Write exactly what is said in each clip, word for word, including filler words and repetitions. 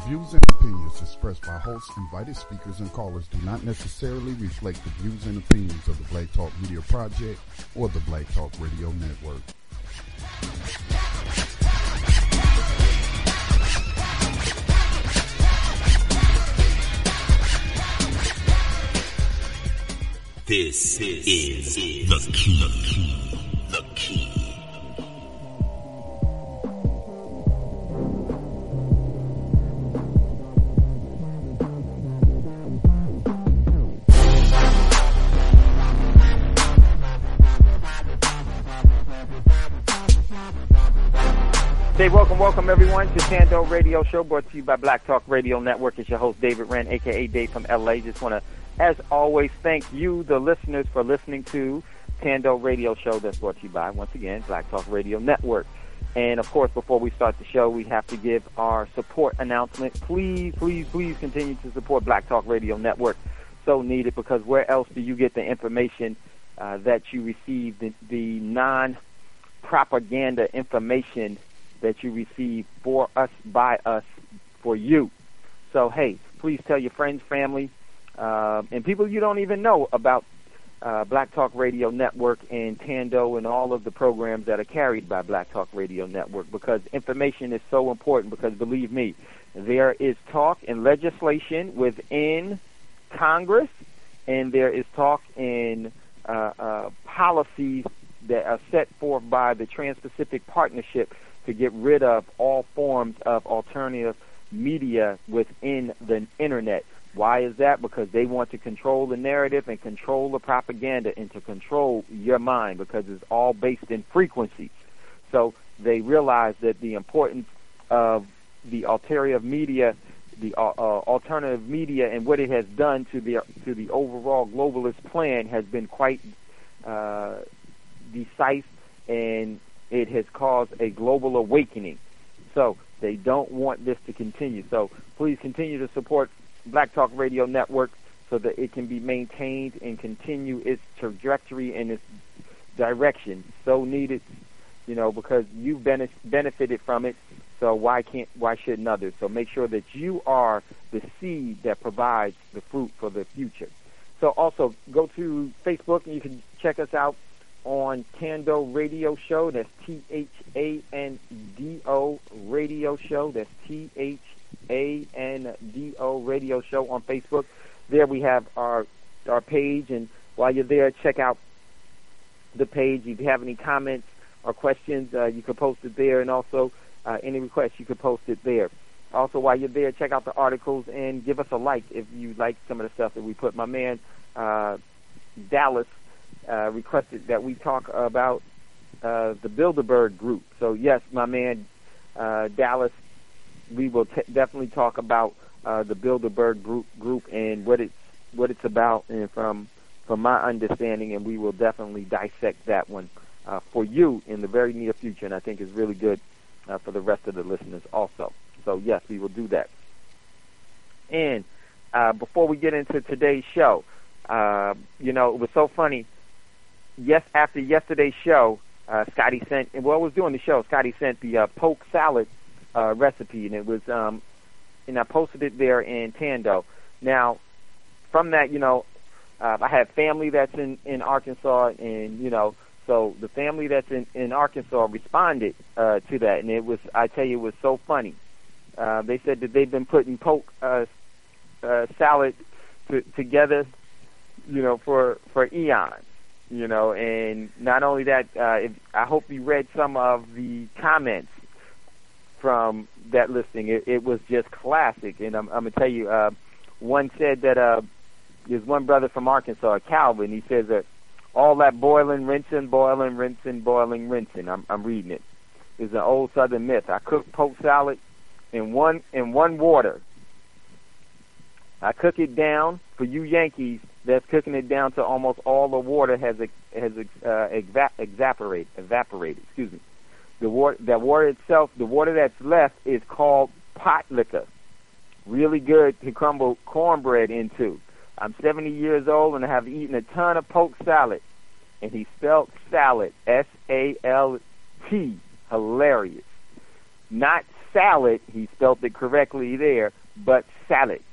views and opinions expressed by hosts, invited speakers, and callers do not necessarily reflect the views and opinions of the Black Talk Media Project or the Black Talk Radio Network. This is The Key. The Key. Hey, welcome, welcome everyone to Tando Radio Show, brought to you by Black Talk Radio Network. It's your host, David Wren, a k a. Dave from L A. Just want to, as always, thank you, the listeners, for listening to Tando Radio Show that's brought to you by, once again, Black Talk Radio Network. And, of course, before we start the show, we have to give our support announcement. Please, please, please continue to support Black Talk Radio Network. So needed, because where else do you get the information uh, that you receive, the, the non-propaganda information that you receive for us, by us, for you. So, hey, please tell your friends, family, uh, and people you don't even know about uh, Black Talk Radio Network and Tando and all of the programs that are carried by Black Talk Radio Network, because information is so important, because believe me, there is talk and legislation within Congress, and there is talk in uh, uh, policies that are set forth by the Trans-Pacific Partnership to get rid of all forms of alternative media within the internet. Why is that? Because they want to control the narrative and control the propaganda and to control your mind, because it's all based in frequencies. So they realize that the importance of the alternative media, the uh, uh, alternative media, and what it has done to the to the overall globalist plan has been quite uh, decisive, and it has caused a global awakening. So they don't want this to continue. So please continue to support Black Talk Radio Network so that it can be maintained and continue its trajectory and its direction. So needed, you know, because you've been benefited from it. So why can't, why shouldn't others? So make sure that you are the seed that provides the fruit for the future. So also go to Facebook and you can check us out on Tando Radio Show. That's T H A N D O Radio Show. That's T H A N D O Radio Show on Facebook. There we have our our page, and while you're there, check out the page. If you have any comments or questions, uh, you can post it there, and also uh, any requests, you can post it there. Also, while you're there, check out the articles and give us a like if you like some of the stuff that we put. My man uh, Dallas Uh, requested that we talk about uh, the Bilderberg Group. So yes, my man uh, Dallas, we will t- definitely talk about uh, the Bilderberg group, group and what it's what it's about, and from from my understanding, and we will definitely dissect that one uh, for you in the very near future. And I think it's really good uh, for the rest of the listeners also. So yes, we will do that. And uh, before we get into today's show, uh, you know, it was so funny. Yes, after yesterday's show, uh, Scotty sent, and while I was doing the show, Scotty sent the uh, poke salad uh, recipe, and it was, um, and I posted it there in Tando. Now, from that, you know, uh, I have family that's in, in Arkansas, and, you know, so the family that's in, in Arkansas responded uh, to that, and it was, I tell you, it was so funny. Uh, they said that they've been putting poke uh, uh, salad t- together, you know, for, for eons. You know, and not only that, uh, if, I hope you read some of the comments from that listing. It, it was just classic, and I'm, I'm going to tell you, uh, one said that uh, there's one brother from Arkansas, Calvin, he says that all that boiling, rinsing, boiling, rinsing, boiling, rinsing, I'm, I'm reading it, is an old Southern myth. I cook poke salad in one in one water. I cook it down for you Yankees. That's cooking it down to almost all the water has has uh, eva- evaporated. Evaporated. Excuse me. The water, that water itself, the water that's left is called pot liquor. Really good to crumble cornbread into. I'm seventy years old and I have eaten a ton of poke salad, and he spelled salad S A L T. Hilarious. Not salad. He spelled it correctly there, but salad.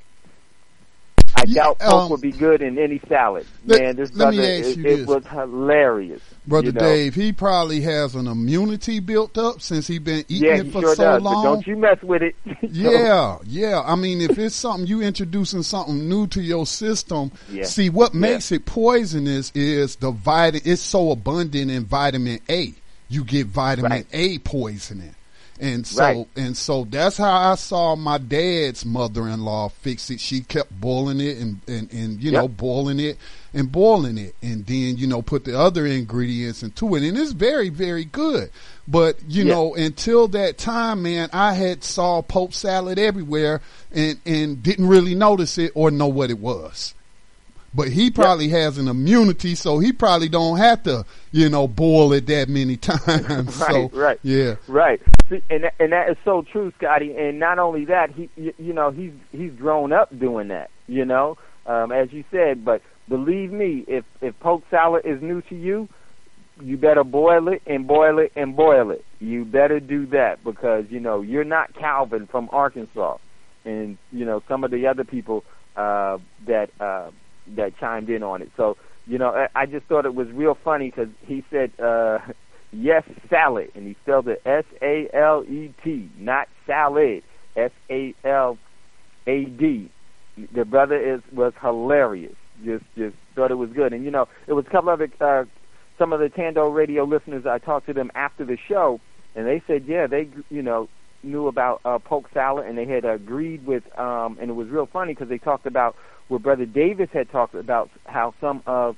I Yeah, doubt Poke um, would be good in any salad. let- Man, this let me brother, ask it, you it this. was hilarious. Brother you know? Dave, he probably has an immunity built up since he been eating Yeah, it he for sure so does. long. But don't you mess with it. Yeah, yeah. I mean, if it's something you introducing something new to your system, Yeah. see what Yeah. makes it poisonous is the vitamin. It's so abundant in vitamin A, you get vitamin Right. A poisoning, and so Right. and so that's how I saw my dad's mother-in-law fix it. She kept boiling it and and, and you Yep. know boiling it and boiling it, and then you know put the other ingredients into it, and it's very very good. But you Yeah. know, until that time, man, I had saw Pope salad everywhere and, and didn't really notice it or know what it was. But he probably has an immunity, so he probably don't have to, you know, boil it that many times. Right, so, right. yeah. Right. See, and that, and that is so true, Scotty. And not only that, he you, you know he's he's grown up doing that. You know, um, as you said. But believe me, if if poke salad is new to you, you better boil it and boil it and boil it. You better do that because you know you're not Calvin from Arkansas, and you know some of the other people uh, that uh, that chimed in on it. So you know I, I just thought it was real funny because he said. Uh, Yes, salad, and he spelled it S A L E T, not salad, S A L A D. The brother is was hilarious. Just, just thought it was good, and you know, it was a couple of the, uh, some of the Tando Radio listeners. I talked to them after the show, and they said, yeah, they, you know, knew about uh, poke salad, and they had agreed with, um, and it was real funny because they talked about what Brother Davis had talked about, how some of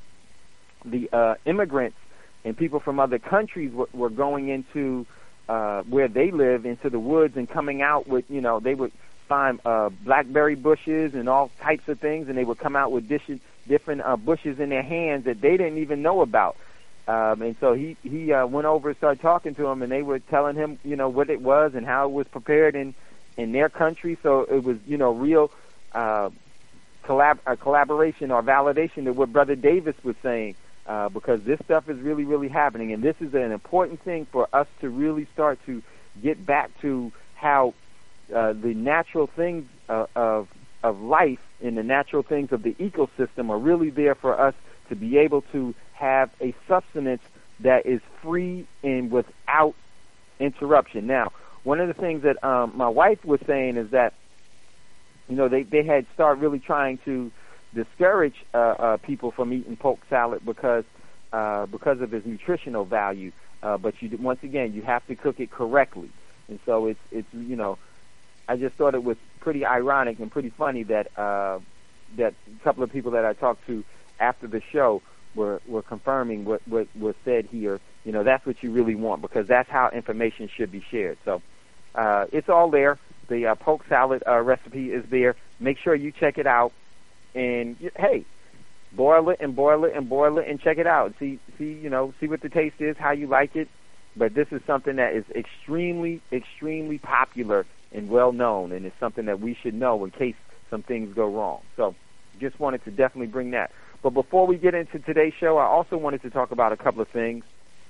the uh, immigrants and people from other countries were, were going into uh, where they live, into the woods, and coming out with, you know, they would find uh, blackberry bushes and all types of things, and they would come out with dishes, different uh, bushes in their hands that they didn't even know about. Um, and so he, he uh, went over and started talking to them, and they were telling him, you know, what it was and how it was prepared in, in their country. So it was, you know, real uh, collab- a collaboration or validation to what Brother Davis was saying. Uh, because this stuff is really, really happening, and this is an important thing for us to really start to get back to how uh, the natural things uh, of of life and the natural things of the ecosystem are really there for us to be able to have a sustenance that is free and without interruption. Now, one of the things that um, my wife was saying is that, you know, they, they had started really trying to discourage uh, uh, people from eating poke salad because uh, because of its nutritional value. Uh, but you once again, you have to cook it correctly, and so it's it's you know, I just thought it was pretty ironic and pretty funny that uh, that a couple of people that I talked to after the show were were confirming what what was said here. You know, that's what you really want because that's how information should be shared. So uh, it's all there. The uh, poke salad uh, recipe is there. Make sure you check it out. And hey, boil it and boil it and boil it and check it out. See, see, you know, see what the taste is, how you like it. But this is something that is extremely, extremely popular and well known, and it's something that we should know in case some things go wrong. So, just wanted to definitely bring that. But before we get into today's show, I also wanted to talk about a couple of things.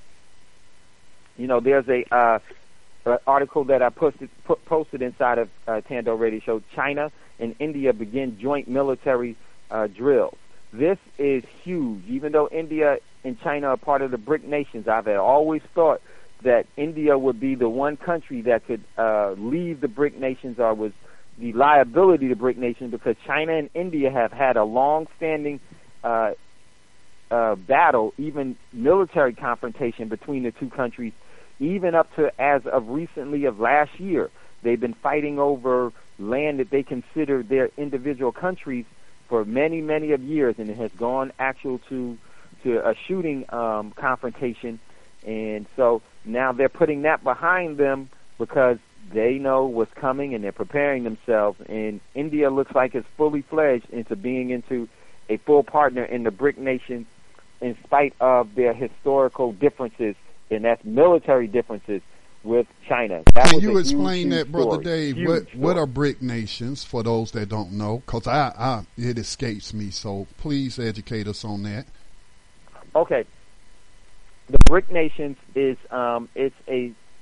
You know, there's a uh, an article that I posted put, posted inside of uh, Tando Radio Show. China and India begin joint military uh, drills. This is huge. Even though India and China are part of the BRIC nations, I've always thought that India would be the one country that could uh, leave the BRIC nations or was the liability to BRIC nations because China and India have had a long-standing uh, uh, battle, even military confrontation between the two countries, even up to as of recently of last year. They've been fighting over land that they consider their individual countries for many, many of years, and it has gone actual to to a shooting um, confrontation. And so now they're putting that behind them because they know what's coming and they're preparing themselves. And India looks like it's fully fledged into being into a full partner in the BRIC nations in spite of their historical differences, and that's military differences with China. That Can you was a explain huge, that, huge Brother story. Dave? Huge What story. what are BRIC nations for those that don't know? Because I, I it escapes me, so please educate us on that. Okay. The BRIC nations is um, it's a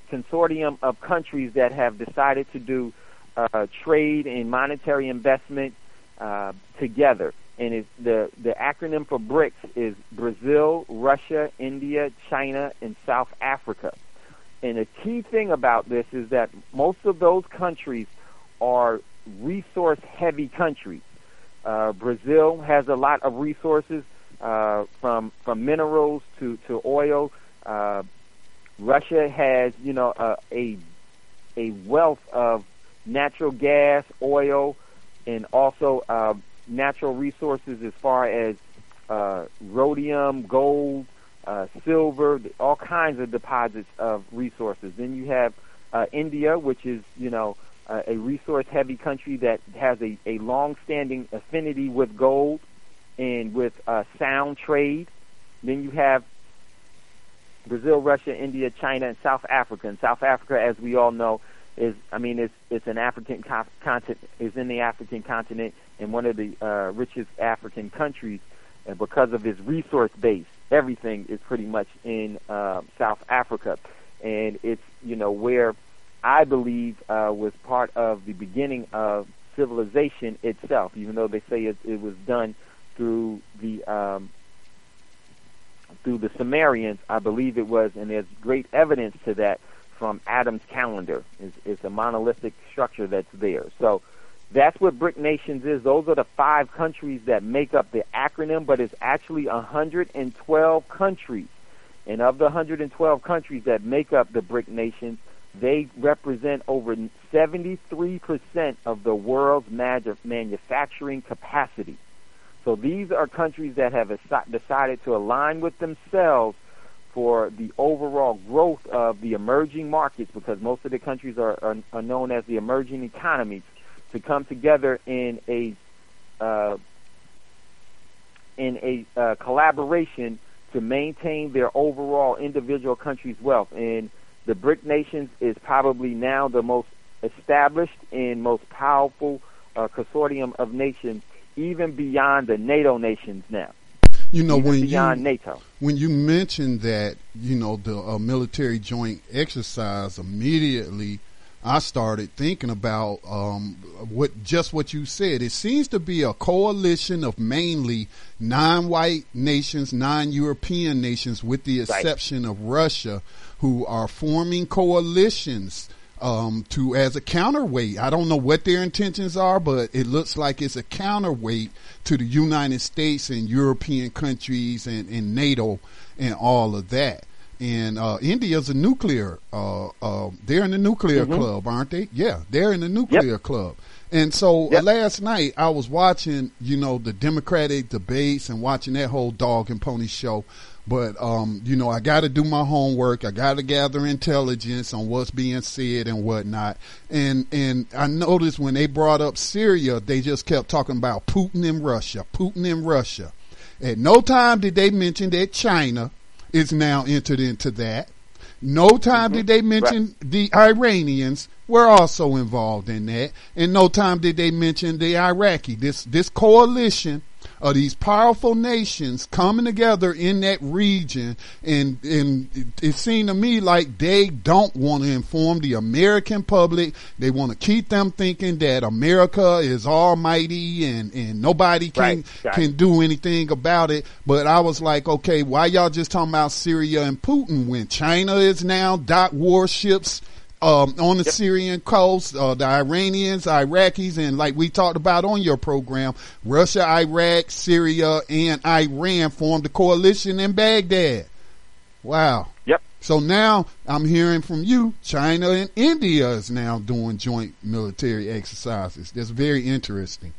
consortium of countries that have decided to do uh, trade and monetary investment uh, together. And it's the, the acronym for BRICS is Brazil, Russia, India, China, and South Africa. And the key thing about this is that most of those countries are resource-heavy countries. Uh, Brazil has a lot of resources, uh, from from minerals to to oil. Uh, Russia has, you know, uh, a a wealth of natural gas, oil, and also uh, natural resources as far as uh, rhodium, gold, uh, silver, all kinds of deposits of resources. Then you have uh, India, which is, you know, uh, a resource-heavy country that has a, a long-standing affinity with gold and with uh, sound trade. Then you have Brazil, Russia, India, China, and South Africa. And South Africa, as we all know, is, I mean, it's it's an African co- continent, is in the African continent and one of the uh, richest African countries, and because of its resource base, everything is pretty much in uh, South Africa, and it's, you know, where I believe uh, was part of the beginning of civilization itself, even though they say it, it was done through the um, through the Sumerians. I believe it was, and there's great evidence to that from Adam's calendar. It's, it's a monolithic structure that's there. So that's what BRIC Nations is. Those are the five countries that make up the acronym, but it's actually one hundred twelve countries. And of the one hundred twelve countries that make up the BRIC Nations, they represent over seventy-three percent of the world's manu- manufacturing capacity. So these are countries that have as- decided to align with themselves for the overall growth of the emerging markets, because most of the countries are, are, are known as the emerging economies, to come together in a uh, in a uh, collaboration to maintain their overall individual countries' wealth. And the BRIC Nations is probably now the most established and most powerful uh, consortium of nations, even beyond the NATO nations now. You know, even when beyond you NATO. when you mentioned that, you know, the uh, military joint exercise, immediately I started thinking about um, what just what you said. It seems to be a coalition of mainly non-white nations, non-European nations, with the exception right. of Russia, who are forming coalitions um, to as a counterweight. I don't know what their intentions are, but it looks like it's a counterweight to the United States and European countries and, and NATO and all of that. And uh, India's a nuclear, uh, uh, they're in the nuclear mm-hmm. club, aren't they? Yeah, they're in the nuclear yep. club. And so yep. uh, last night I was watching, you know, the Democratic debates and watching that whole dog and pony show. But, um, you know, I got to do my homework. I got to gather intelligence on what's being said and whatnot. And, and I noticed when they brought up Syria, they just kept talking about Putin and Russia, Putin and Russia. At no time did they mention that China is now entered into that. No time mm-hmm. did they mention right. the Iranians were also involved in that. And no time did they mention the Iraqi, this, this coalition of these powerful nations coming together in that region. And, and it, it seemed to me like they don't want to inform the American public. They want to keep them thinking that America is almighty and, and nobody can, right. Right. can do anything about it. But I was like, okay, why y'all just talking about Syria and Putin when China is now dock warships Um, on the yep. Syrian coast, uh, the Iranians, Iraqis, and like we talked about on your program, Russia, Iraq, Syria, and Iran formed a coalition in Baghdad. Wow. Yep. So now I'm hearing from you, China and India is now doing joint military exercises. That's very interesting.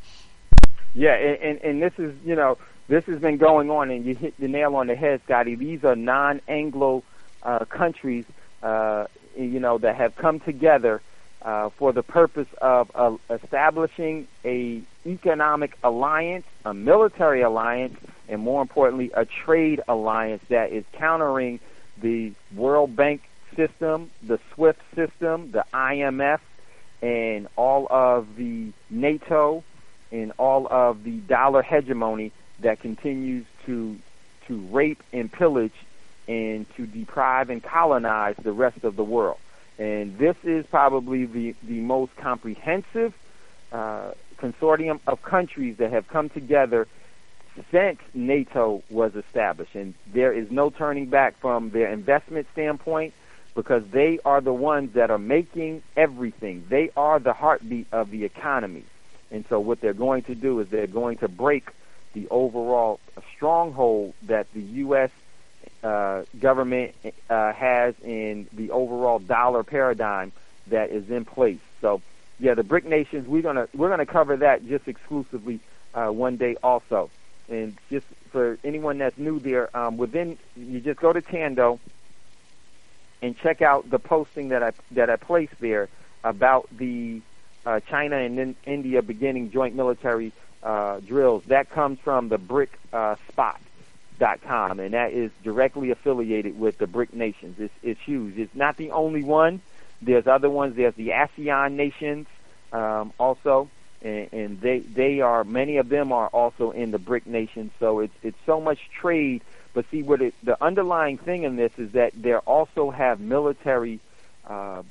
Yeah, and, and, and this is, you know, this has been going on, and you hit the nail on the head, Scotty. These are non-Anglo uh, countries, uh, you know, that have come together uh, for the purpose of uh, establishing a economic alliance, a military alliance, and more importantly, a trade alliance that is countering the World Bank system, the SWIFT system, the I M F, and all of the NATO and all of the dollar hegemony that continues to to rape and pillage and to deprive and colonize the rest of the world. And this is probably the, the most comprehensive uh, consortium of countries that have come together since NATO was established. And there is no turning back from their investment standpoint, because they are the ones that are making everything. They are the heartbeat of the economy. And so what they're going to do is they're going to break the overall stronghold that the U S uh, government uh, has in the overall dollar paradigm that is in place. So, yeah, the BRIC nations, we're gonna we're gonna cover that just exclusively uh, one day also. And just for anyone that's new there, um, within you just go to Tando and check out the posting that I that I placed there about the uh, China and in India beginning joint military uh, drills. That comes from the brick spot dot com, and that is directly affiliated with the BRIC nations. It's, it's huge. It's not the only one. There's other ones. There's the ASEAN nations um, also, and, and they they are many of them are also in the BRIC nations. So it's it's so much trade. But see, what it, the underlying thing in this is that they also have military uh,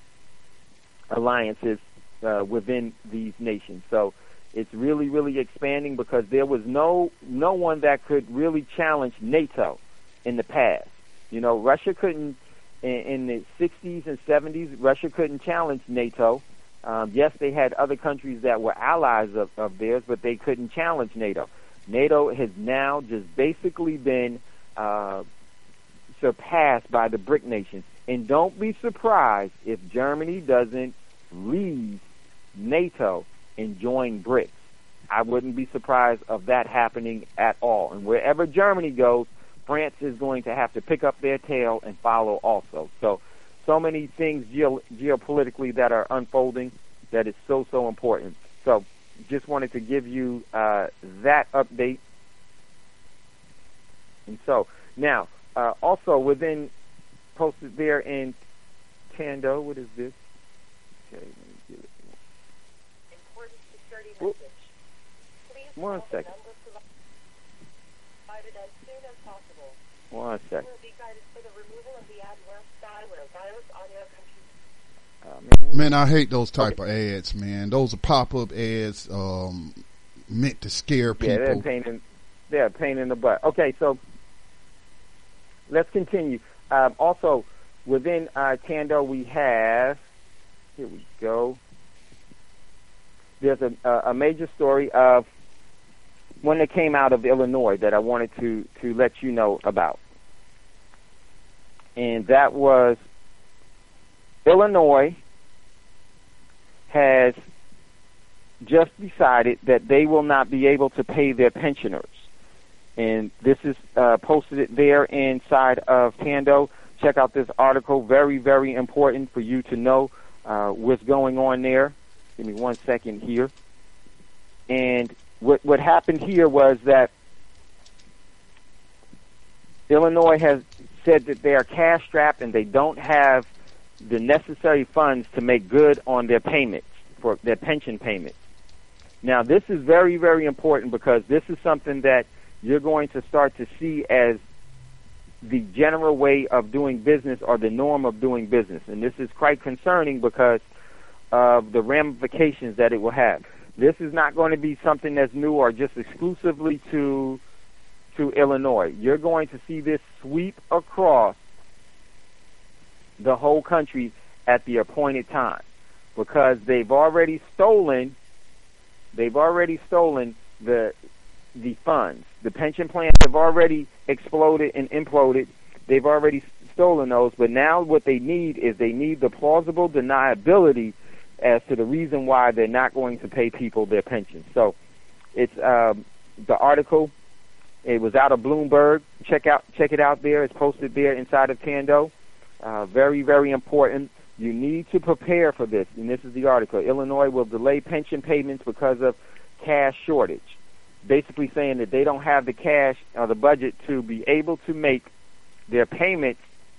alliances uh, within these nations. So it's really, really expanding, because there was no no one that could really challenge NATO in the past. You know, Russia couldn't, in, in the sixties and seventies, Russia couldn't challenge NATO. Um, yes, they had other countries that were allies of, of theirs, but they couldn't challenge NATO. NATO has now just basically been uh, surpassed by the BRIC nations. And don't be surprised if Germany doesn't leave NATO and join BRICS. I wouldn't be surprised of that happening at all. And wherever Germany goes, France is going to have to pick up their tail and follow also. So, so many things geo- geopolitically that are unfolding that is so, so important. So, just wanted to give you uh, that update. And so, now, uh, also within, posted there in Tando, what is this? Okay, let me get it. Important security Whoop. message. Please One call second. the number provided as soon as possible. One You second. will be guided for the removal of the adverse dialer virus on your computer. Uh, man. Man, I hate those type of ads, man. Those are pop-up ads um, meant to scare Yeah, they're a people. pain in, they're a pain in the butt. Okay, so let's continue. Um, also, within uh, Tando, we have, here we go, there's a, a major story of one that came out of Illinois that I wanted to, to let you know about. And that was Illinois has just decided that they will not be able to pay their pensioners. And this is uh, posted it there inside of Tando. Check out this article. Very, very important for you to know uh, what's going on there. Give me one second here. And what what happened here was that Illinois has said that they are cash strapped and they don't have the necessary funds to make good on their payments, for their pension payments. Now, this is very, very important, because this is something that you're going to start to see as the general way of doing business, or the norm of doing business. And this is quite concerning because of the ramifications that it will have. This is not going to be something that's new or just exclusively to to Illinois. You're going to see this sweep across the whole country at the appointed time, because they've already stolen they've already stolen the the funds. The pension plans have already exploded and imploded. They've already stolen those, but now what they need is they need the plausible deniability as to the reason why they're not going to pay people their pensions. So it's um, the article. It was out of Bloomberg. Check out check it out there. It's posted there inside of Tando. Uh, very, very important. You need to prepare for this. And this is the article. Illinois will delay pension payments because of cash shortage. Basically saying that they don't have the cash or the budget to be able to make their payments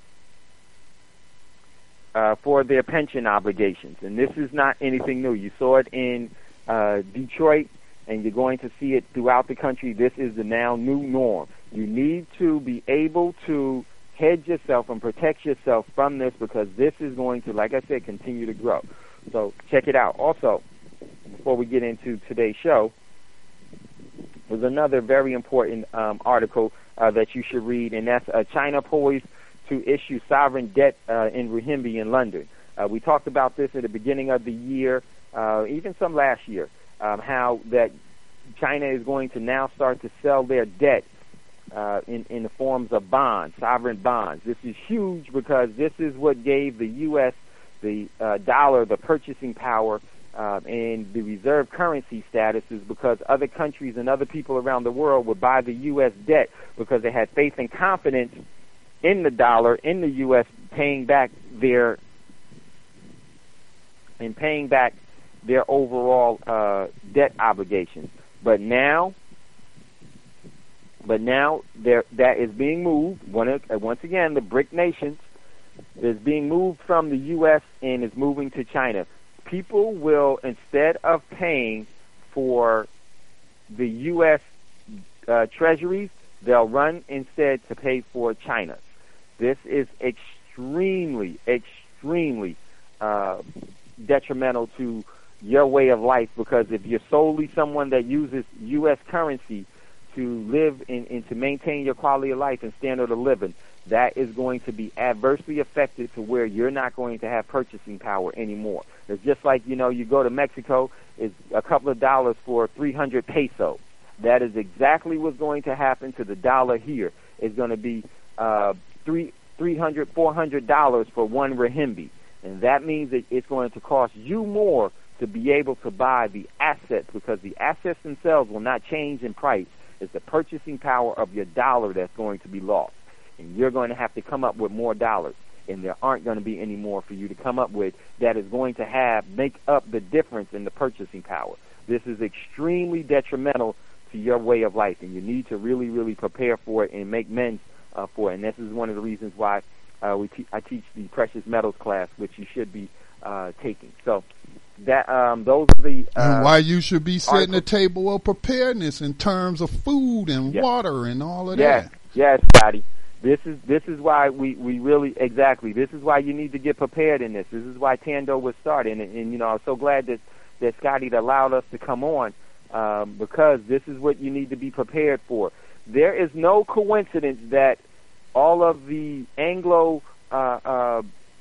uh, for their pension obligations. And this is not anything new. You saw it in uh, Detroit, and you're going to see it throughout the country. This is the now new norm. You need to be able to hedge yourself and protect yourself from this, because this is going to, like I said, continue to grow. So check it out. Also, before we get into today's show, there's another very important um, article uh, that you should read, and that's uh, China poised to issue sovereign debt uh, in renminbi in London. Uh, we talked about this at the beginning of the year, uh, even some last year, um, how that China is going to now start to sell their debt uh, in, in the forms of bonds, sovereign bonds. This is huge because this is what gave the U S, the uh, dollar, the purchasing power uh, and the reserve currency status, is because other countries and other people around the world would buy the U S debt because they had faith and confidence in the dollar, in the U S paying back their and paying back their overall uh, debt obligations. But now, but now there that is being moved. One, once again, the BRIC nations is being moved from the U S and is moving to China. People will, instead of paying for the U S uh, treasuries, they'll run instead to pay for China. This is extremely, extremely uh, detrimental to your way of life, because if you're solely someone that uses U S currency to live in, and to maintain your quality of life and standard of living, that is going to be adversely affected to where you're not going to have purchasing power anymore. It's just like, you know, you go to Mexico, it's a couple of dollars for three hundred pesos. That is exactly what's going to happen to the dollar here. It's going to be uh, three, three hundred, four hundred dollars for one renminbi. And that means that it's going to cost you more to be able to buy the assets, because the assets themselves will not change in price. It's the purchasing power of your dollar that's going to be lost. And you're going to have to come up with more dollars. And there aren't going to be any more for you to come up with that is going to have, make up the difference in the purchasing power. This is extremely detrimental to your way of life, and you need to really, really prepare for it and make amends uh, for it. And this is one of the reasons why uh, we te- I teach the precious metals class, which you should be uh, taking. So that um, those are the uh, and why you should be setting articles. a table of preparedness in terms of food and Yes. water and all of Yes, that. yes, Scotty. This is this is why we, we really exactly. This is why you need to get prepared in this. This is why Tando was started, and, and you know I'm so glad that that Scotty allowed us to come on um, because this is what you need to be prepared for. There is no coincidence that all of the Anglo uh, uh,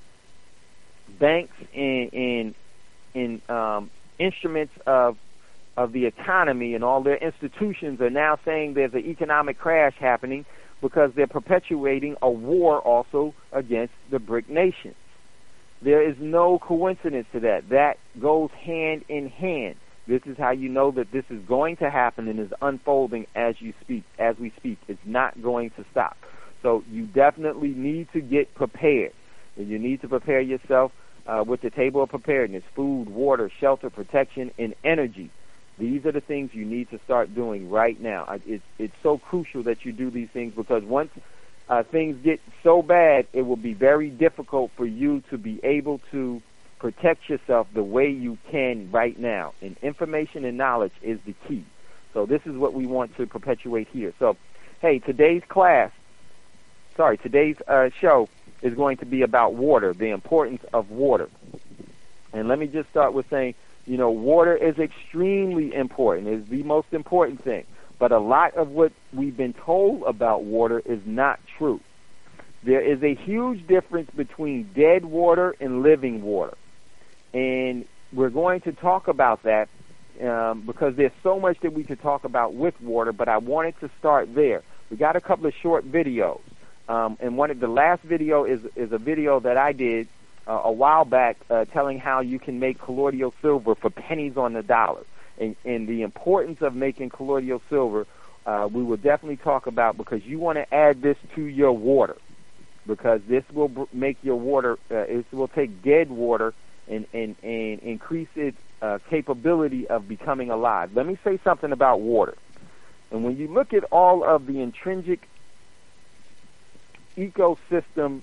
banks and and, and um, instruments of of the economy and all their institutions are now saying there's an economic crash happening, because they're perpetuating a war also against the BRIC nations. There is no coincidence to that. That goes hand in hand. This is how you know that this is going to happen and is unfolding as you speak, as we speak. It's not going to stop. So you definitely need to get prepared. And you need to prepare yourself uh, with the table of preparedness: food, water, shelter, protection, and energy. These are the things you need to start doing right now. It's, it's so crucial that you do these things, because once uh, things get so bad, it will be very difficult for you to be able to protect yourself the way you can right now. And information and knowledge is the key. So this is what we want to perpetuate here. So, hey, today's class, sorry, today's uh, show is going to be about water, the importance of water. And let me just start with saying, you know, water is extremely important. It's the most important thing. But a lot of what we've been told about water is not true. There is a huge difference between dead water and living water. And we're going to talk about that um, because there's so much that we could talk about with water, but I wanted to start there. We got a couple of short videos. Um, and one of the last video is, is a video that I did Uh, a while back, uh, telling how you can make colloidal silver for pennies on the dollar, and, and the importance of making colloidal silver. Uh, we will definitely talk about, because you want to add this to your water, because this will br- make your water. Uh, it will take dead water and and, and increase its uh, capability of becoming alive. Let me say something about water. And when you look at all of the intrinsic ecosystem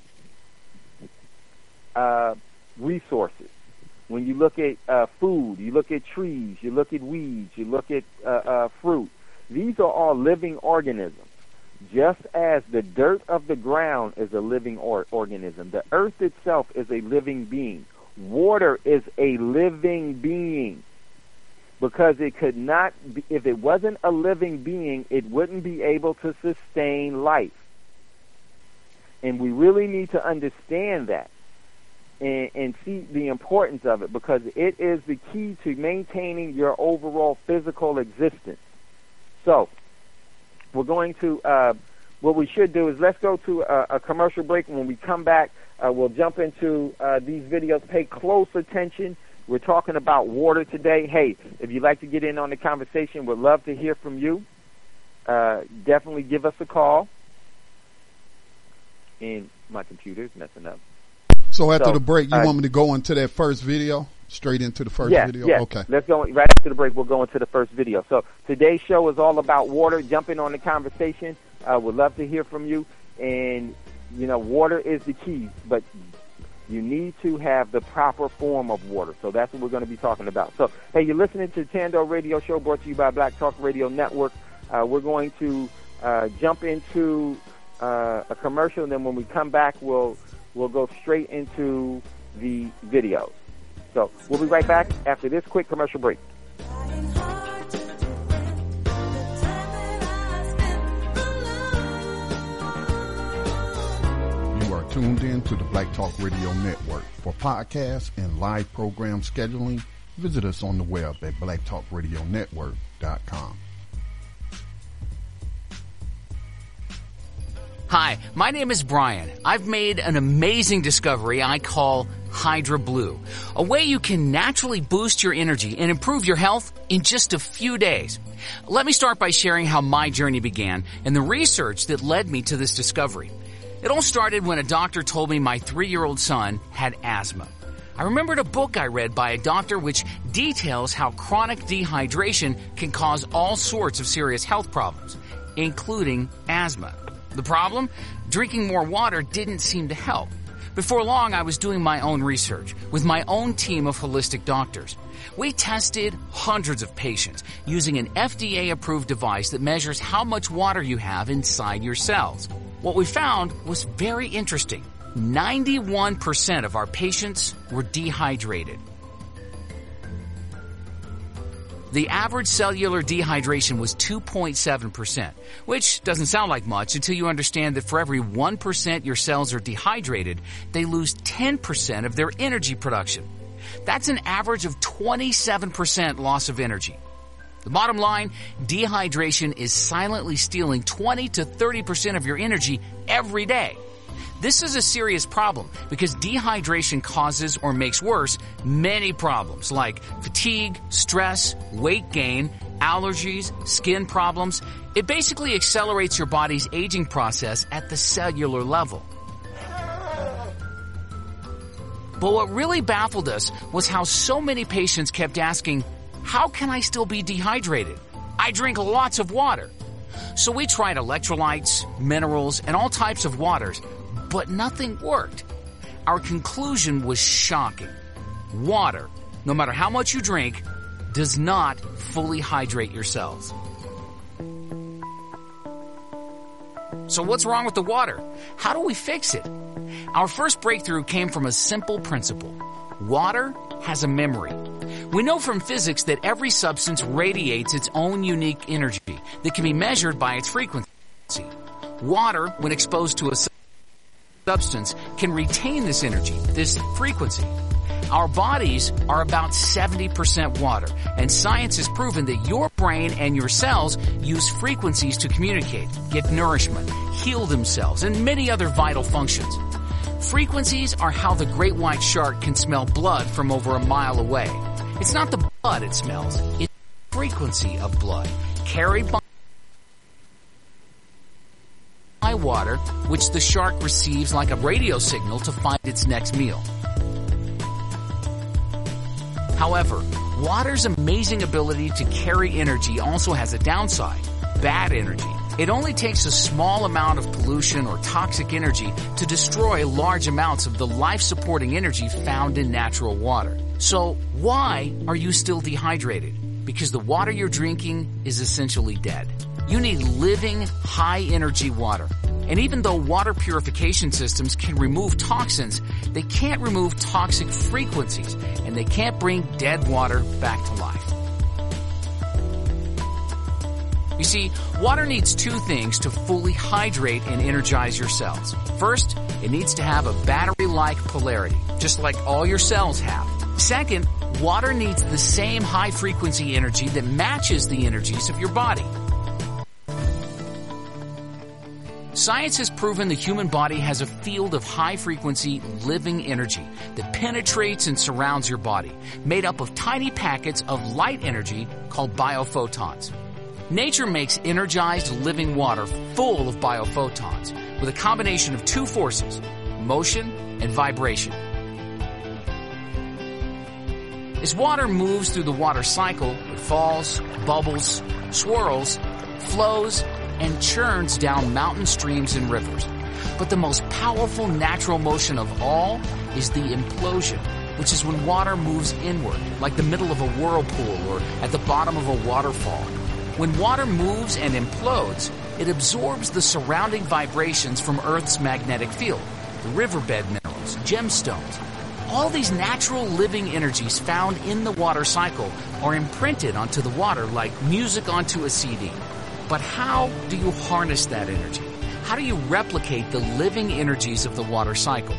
Uh, resources, when you look at uh, food, you look at trees, you look at weeds, you look at uh, uh, fruit, these are all living organisms. Just as the dirt of the ground is a living or- organism, the earth itself is a living being. Water is a living being, because it could not be, if it wasn't a living being, it wouldn't be able to sustain life. And we really need to understand that and, and see the importance of it, because it is the key to maintaining your overall physical existence. So we're going to, uh, what we should do is let's go to a, a commercial break. When we come back, uh, we'll jump into uh, these videos. Pay close attention. We're talking about water today. Hey, if you'd like to get in on the conversation, we'd love to hear from you. Uh, definitely give us a call. And my computer's messing up. So after So, the break, you uh, want me to go into that first video? Straight into the first Yes, video? yes. Okay. Let's go right after the break. We'll go into the first video. So today's show is all about water. Jumping on the conversation. Uh, we'd love to hear from you. And you know, water is the key, but you need to have the proper form of water. So that's what we're going to be talking about. So hey, you're listening to the Tando Radio Show, brought to you by Black Talk Radio Network. Uh, we're going to uh, jump into uh, a commercial, and then when we come back, we'll we'll go straight into the videos. So we'll be right back after this quick commercial break. You are tuned in to the Black Talk Radio Network. For podcasts and live program scheduling, visit us on the web at black talk radio network dot com. Hi, my name is Brian. I've made an amazing discovery I call Hydra Blue, a way you can naturally boost your energy and improve your health in just a few days. Let me start by sharing how my journey began and the research that led me to this discovery. It all started when a doctor told me my three-year-old son had asthma. I remembered a book I read by a doctor which details how chronic dehydration can cause all sorts of serious health problems, including asthma. The problem? Drinking more water didn't seem to help. Before long, I was doing my own research with my own team of holistic doctors. We tested hundreds of patients using an F D A-approved device that measures how much water you have inside your cells. What we found was very interesting. ninety-one percent of our patients were dehydrated. The average cellular dehydration was two point seven percent, which doesn't sound like much until you understand that for every one percent your cells are dehydrated, they lose ten percent of their energy production. That's an average of twenty-seven percent loss of energy. The bottom line, dehydration is silently stealing twenty to thirty percent of your energy every day. This is a serious problem because dehydration causes or makes worse many problems like fatigue, stress, weight gain, allergies, skin problems. It basically accelerates your body's aging process at the cellular level. But what really baffled us was how so many patients kept asking, how can I still be dehydrated? I drink lots of water. So we tried electrolytes, minerals, and all types of waters, but nothing worked. Our conclusion was shocking. Water, no matter how much you drink, does not fully hydrate your cells. So what's wrong with the water? How do we fix it? Our first breakthrough came from a simple principle. Water has a memory. We know from physics that every substance radiates its own unique energy that can be measured by its frequency. Water, when exposed to a substance, can retain this energy, this frequency. Our bodies are about seventy percent water, and science has proven that your brain and your cells use frequencies to communicate, get nourishment, heal themselves, and many other vital functions. Frequencies are how the great white shark can smell blood from over a mile away. It's not the blood it smells, it's the frequency of blood carried by water, which the shark receives like a radio signal to find its next meal. However, water's amazing ability to carry energy also has a downside, bad energy. It only takes a small amount of pollution or toxic energy to destroy large amounts of the life-supporting energy found in natural water. So why are you still dehydrated? Because the water you're drinking is essentially dead. You need living, high-energy water. And even though water purification systems can remove toxins, they can't remove toxic frequencies, and they can't bring dead water back to life. You see, water needs two things to fully hydrate and energize your cells. First, it needs to have a battery-like polarity, just like all your cells have. Second, water needs the same high-frequency energy that matches the energies of your body. Science has proven the human body has a field of high-frequency living energy that penetrates and surrounds your body, made up of tiny packets of light energy called biophotons. Nature makes energized living water full of biophotons with a combination of two forces, motion and vibration. As water moves through the water cycle, it falls, bubbles, swirls, flows, and churns down mountain streams and rivers. But the most powerful natural motion of all is the implosion, which is when water moves inward, like the middle of a whirlpool or at the bottom of a waterfall. When water moves and implodes, it absorbs the surrounding vibrations from Earth's magnetic field, the riverbed minerals, gemstones. All these natural living energies found in the water cycle are imprinted onto the water like music onto a C D. But how do you harness that energy? How do you replicate the living energies of the water cycle?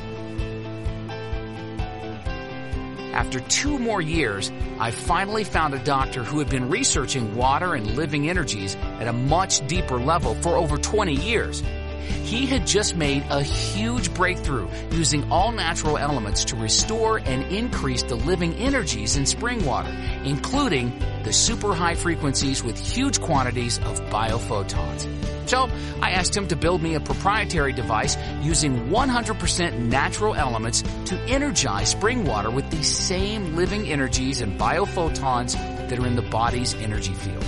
After two more years, I finally found a doctor who had been researching water and living energies at a much deeper level for over twenty years. He had just made a huge breakthrough using all natural elements to restore and increase the living energies in spring water, including the super high frequencies with huge quantities of biophotons. So I asked him to build me a proprietary device using one hundred percent natural elements to energize spring water with these same living energies and biophotons that are in the body's energy field.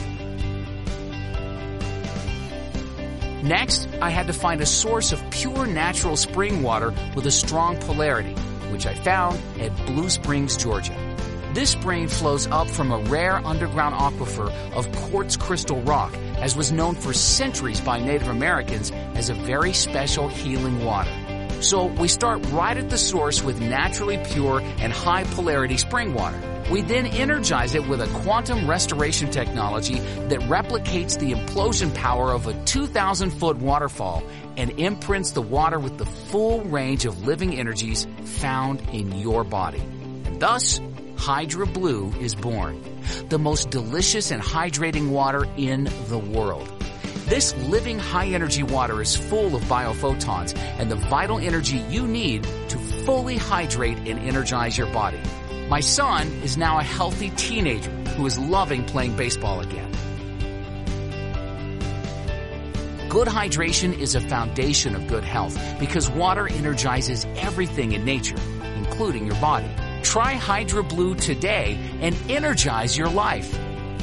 Next, I had to find a source of pure natural spring water with a strong polarity, which I found at Blue Springs, Georgia. This spring flows up from a rare underground aquifer of quartz crystal rock, as was known for centuries by Native Americans as a very special healing water. So we start right at the source with naturally pure and high polarity spring water. We then energize it with a quantum restoration technology that replicates the implosion power of a two thousand foot waterfall and imprints the water with the full range of living energies found in your body. And thus, Hydra Blue is born, the most delicious and hydrating water in the world. This living high-energy water is full of biophotons and the vital energy you need to fully hydrate and energize your body. My son is now a healthy teenager who is loving playing baseball again. Good hydration is a foundation of good health because water energizes everything in nature, including your body. Try Hydra Blue today and energize your life.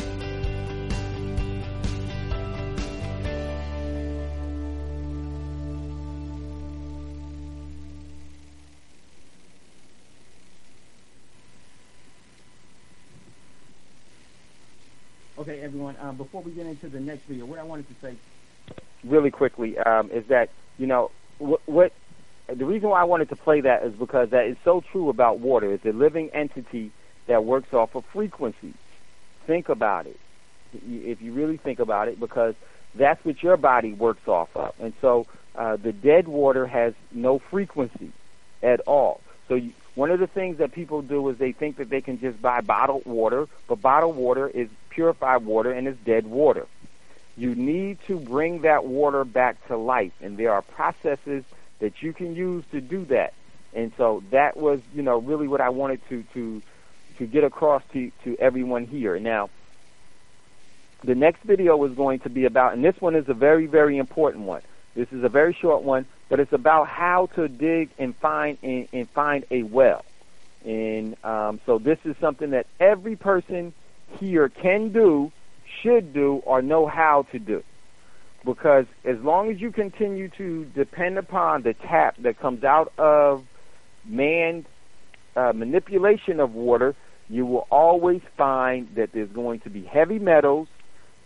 Okay, everyone, uh, before we get into the next video, what I wanted to say really quickly um, is that, you know, what, what the reason why I wanted to play that is because that is so true about water. It's a living entity that works off of frequencies. Think about it, if you really think about it, because that's what your body works off of. And so uh, the dead water has no frequency at all. So you, one of the things that people do is they think that they can just buy bottled water, but bottled water is purified water and it's dead water. You need to bring that water back to life, and there are processes that you can use to do that. And so that was, you know, really what I wanted to to to get across to, to everyone here. Now, the next video is going to be about, and this one is a very, very important one. This is a very short one, but it's about how to dig and find and, and find a well. And um, so this is something that every person here can do, should do, or know how to do. Because as long as you continue to depend upon the tap that comes out of man's uh, manipulation of water, you will always find that there's going to be heavy metals,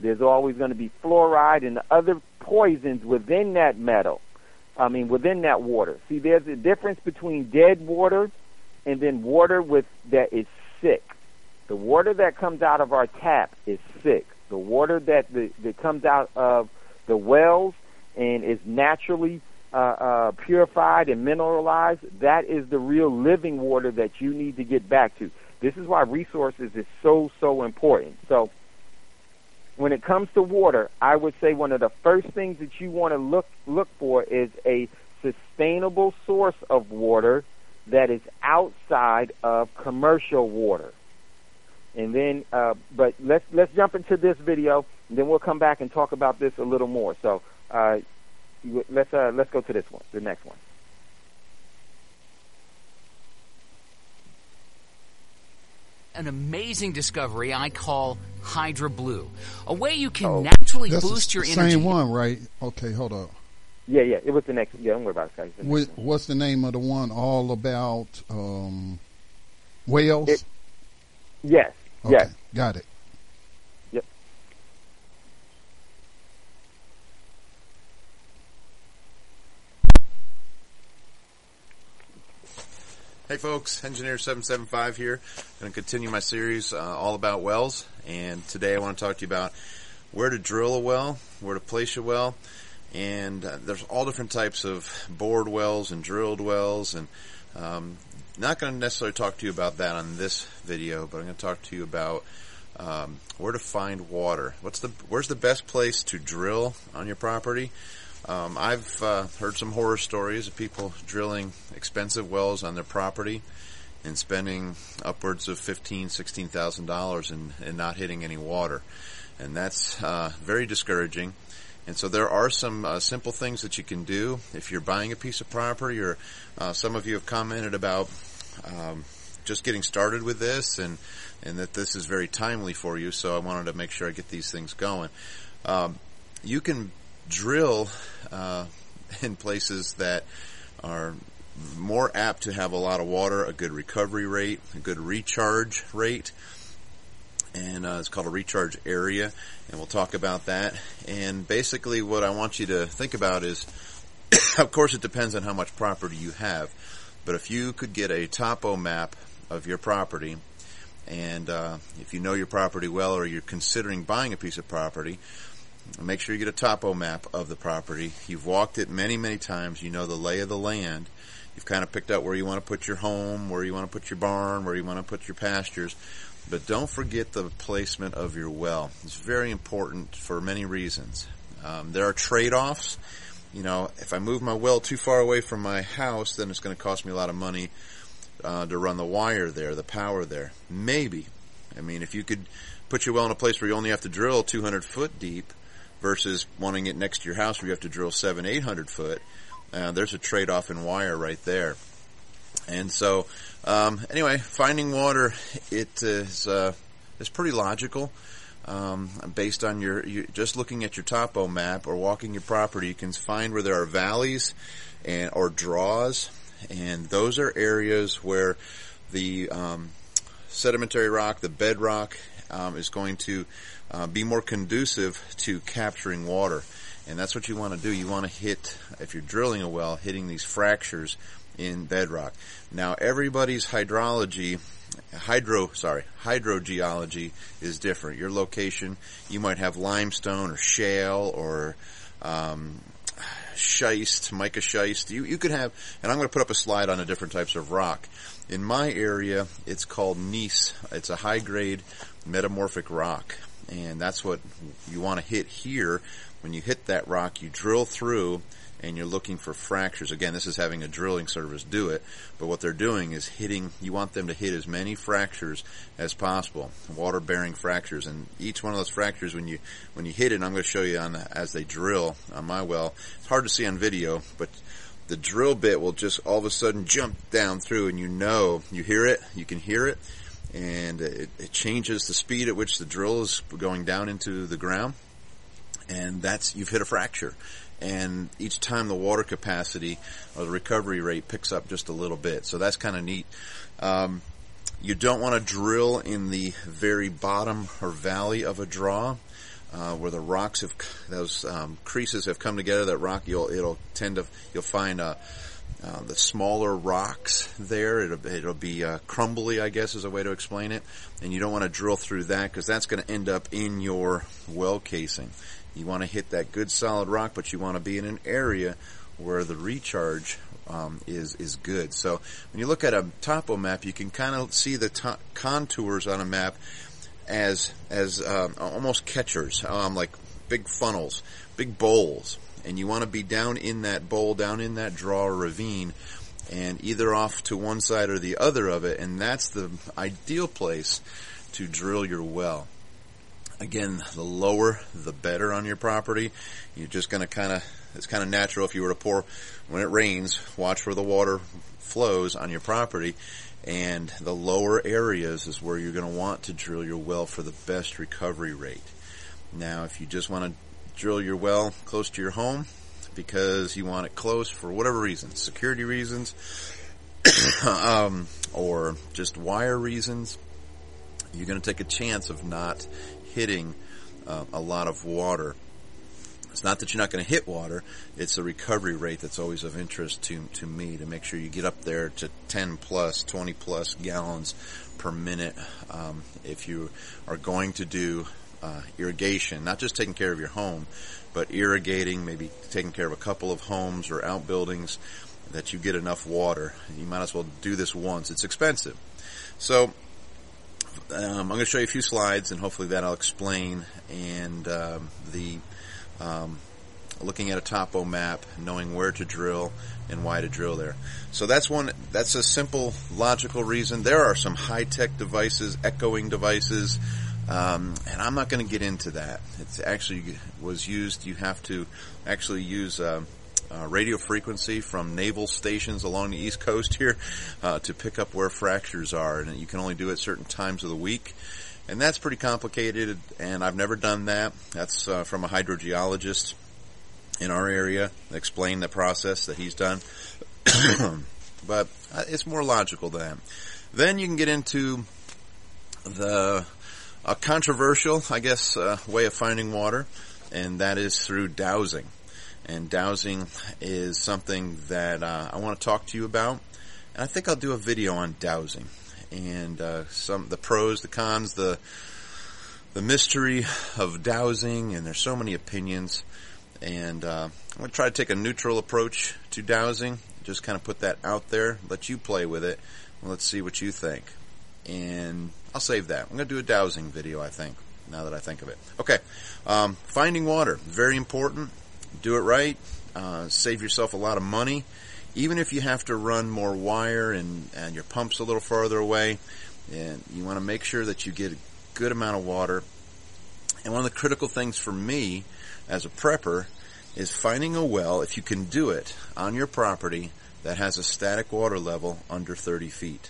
There's always going to be fluoride and other poisons within that metal. I mean, within that water. See, there's a difference between dead water and then water with that is sick. The water that comes out of our tap is sick. The water that the, that comes out of the wells and is naturally uh, uh, purified and mineralized, that is the real living water that you need to get back to. This is why resources is so, so important. So when it comes to water, I would say one of the first things that you want to look look for is a sustainable source of water that is outside of commercial water. And then, uh, but let's let's jump into this video, and then we'll come back and talk about this a little more. So uh, let's uh, let's go to this one, the next one. An amazing discovery I call Hydra Blue, a way you can Oh. naturally That's boost the your same energy. one, right? Okay, hold up. Yeah, yeah, it was the next. Yeah, don't worry about it, guys. The next What, one. what's the name of the one all about um, whales? It- Yes, okay, yes. got it. Yep. Hey folks, Engineer seven seven five here. Going to continue my series uh, all about wells, and today I want to talk to you about where to drill a well, where to place a well, and uh, there's all different types of bored wells and drilled wells, and um, not going to necessarily talk to you about that on this video, but I'm going to talk to you about um, where to find water. What's the where's the best place to drill on your property? Um, I've uh, heard some horror stories of people drilling expensive wells on their property and spending upwards of fifteen, sixteen thousand dollars and, and not hitting any water, and that's uh, very discouraging. And so there are some uh, simple things that you can do if you're buying a piece of property, or uh, some of you have commented about um, just getting started with this, and and that this is very timely for you. So I wanted to make sure I get these things going. Um, you can drill uh, in places that are more apt to have a lot of water, a good recovery rate, a good recharge rate, and uh, it's called a recharge area, and we'll talk about that. And basically what I want you to think about is, of course it depends on how much property you have, but if you could get a topo map of your property, and uh, if you know your property well, or you're considering buying a piece of property, make sure you get a topo map of the property. You've walked it many, many times. You know the lay of the land. You've kind of picked out where you want to put your home, where you want to put your barn, where you want to put your pastures. But don't forget the placement of your well. It's very important for many reasons. Um, there are trade-offs. You know, if I move my well too far away from my house, then it's going to cost me a lot of money uh, to run the wire there, the power there. Maybe. I mean, if you could put your well in a place where you only have to drill two hundred foot deep, versus wanting it next to your house where you have to drill seven, eight hundred foot. Uh, there's a trade-off in wire right there. And so, um, anyway, finding water, it is uh, is pretty logical. Um, based on your, you, just looking at your topo map or walking your property, you can find where there are valleys and or draws, and those are areas where the um, sedimentary rock, the bedrock, um, is going to Uh, be more conducive to capturing water. And that's what you want to do. You want to hit, if you're drilling a well, hitting these fractures in bedrock. Now, everybody's hydrology, hydro, sorry, hydrogeology is different. Your location, you might have limestone or shale or um, schist, mica schist. You, you could have, and I'm going to put up a slide on the different types of rock. In my area, it's called gneiss. It's a high-grade metamorphic rock. And that's what you want to hit here. When you hit that rock, you drill through, and you're looking for fractures. Again, this is having a drilling service do it, but what they're doing is hitting, you want them to hit as many fractures as possible, water-bearing fractures. And each one of those fractures, when you when you hit it, and I'm going to show you on as they drill on my well. It's hard to see on video, but the drill bit will just all of a sudden jump down through, and you know, you hear it, you can hear it, and it, it changes the speed at which the drill is going down into the ground, and that's, you've hit a fracture. And each time the water capacity or the recovery rate picks up just a little bit. So that's kind of neat. Um, you don't want to drill in the very bottom or valley of a draw. uh, where the rocks have, those um, creases have come together, that rock, you'll, it'll tend to, you'll find uh, uh, the smaller rocks there. It'll, it'll be uh, crumbly, I guess is a way to explain it. And you don't want to drill through that because that's going to end up in your well casing. You want to hit that good solid rock, but you want to be in an area where the recharge um, is is good. So when you look at a topo map, you can kind of see the to- contours on a map as as um, almost catchers, um, like big funnels, big bowls, and you want to be down in that bowl, down in that draw or ravine, and either off to one side or the other of it, and that's the ideal place to drill your well. Again, the lower, the better on your property. You're just going to kind of, it's kind of natural if you were to pour, when it rains, watch where the water flows on your property, and the lower areas is where you're going to want to drill your well for the best recovery rate. Now, if you just want to drill your well close to your home because you want it close for whatever reasons, security reasons, um, or just wire reasons, you're going to take a chance of not hitting uh, a lot of water. It's not that you're not going to hit water, it's the recovery rate that's always of interest to to me, to make sure you get up there to ten plus, twenty plus gallons per minute um, if you are going to do uh, irrigation, not just taking care of your home, but irrigating, maybe taking care of a couple of homes or outbuildings, that you get enough water. You might as well do this once. It's expensive. So Um, I'm going to show you a few slides, and hopefully that'll explain, and um, the um, looking at a topo map, knowing where to drill and why to drill there. So that's one. That's a simple, logical reason. There are some high-tech devices, echoing devices, um, and I'm not going to get into that. It's actually was used. You have to actually use Uh, Uh, radio frequency from naval stations along the East Coast here uh, to pick up where fractures are, and you can only do it certain times of the week, and that's pretty complicated, and I've never done that. That's uh, from a hydrogeologist in our area. Explain the process that he's done, but it's more logical than that. Then you can get into the a controversial, I guess, uh, way of finding water, and that is through dowsing. And dowsing is something that uh, I want to talk to you about, and I think I'll do a video on dowsing and uh, some the pros, the cons, the the mystery of dowsing. And there's so many opinions, and uh, I'm going to try to take a neutral approach to dowsing. Just kind of put that out there, let you play with it, and let's see what you think. And I'll save that. I'm going to do a dowsing video, I think, now that I think of it. Okay, um, finding water, very important. Do it right, uh, save yourself a lot of money. Even if you have to run more wire and, and your pump's a little farther away, and you want to make sure that you get a good amount of water. And one of the critical things for me as a prepper is finding a well, if you can do it, on your property that has a static water level under thirty feet.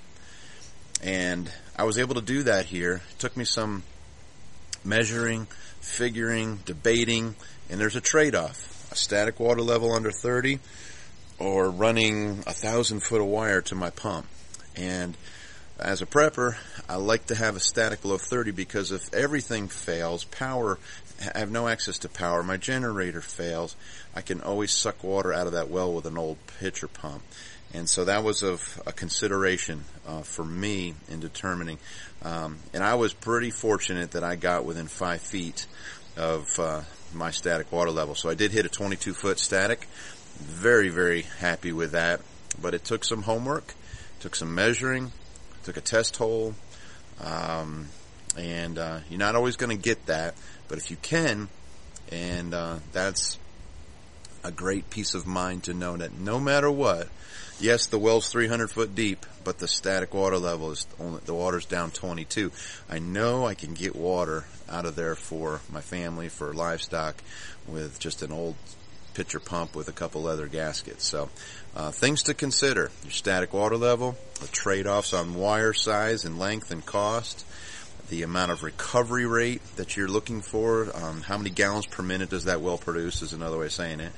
And I was able to do that here. It took me some measuring, figuring, debating, and there's a trade-off. A static water level under thirty, or running a thousand foot of wire to my pump. And as a prepper, I like to have a static below thirty, because if everything fails, power, I have no access to power, my generator fails, I can always suck water out of that well with an old pitcher pump. And so that was of a consideration uh, for me in determining. Um, and I was pretty fortunate that I got within five feet of uh, my static water level. So I did hit a twenty-two foot static. Very, very happy with that. But it took some homework, took some measuring, took a test hole, um, and uh, you're not always going to get that. But if you can, and uh, that's a great peace of mind to know that no matter what, yes, the well's three hundred foot deep, but the static water level is only, the water's down twenty-two. I know I can get water out of there for my family, for livestock, with just an old pitcher pump with a couple leather gaskets. So, uh, things to consider: your static water level, the trade-offs on wire size and length and cost, the amount of recovery rate that you're looking for, um, how many gallons per minute does that well produce is another way of saying it,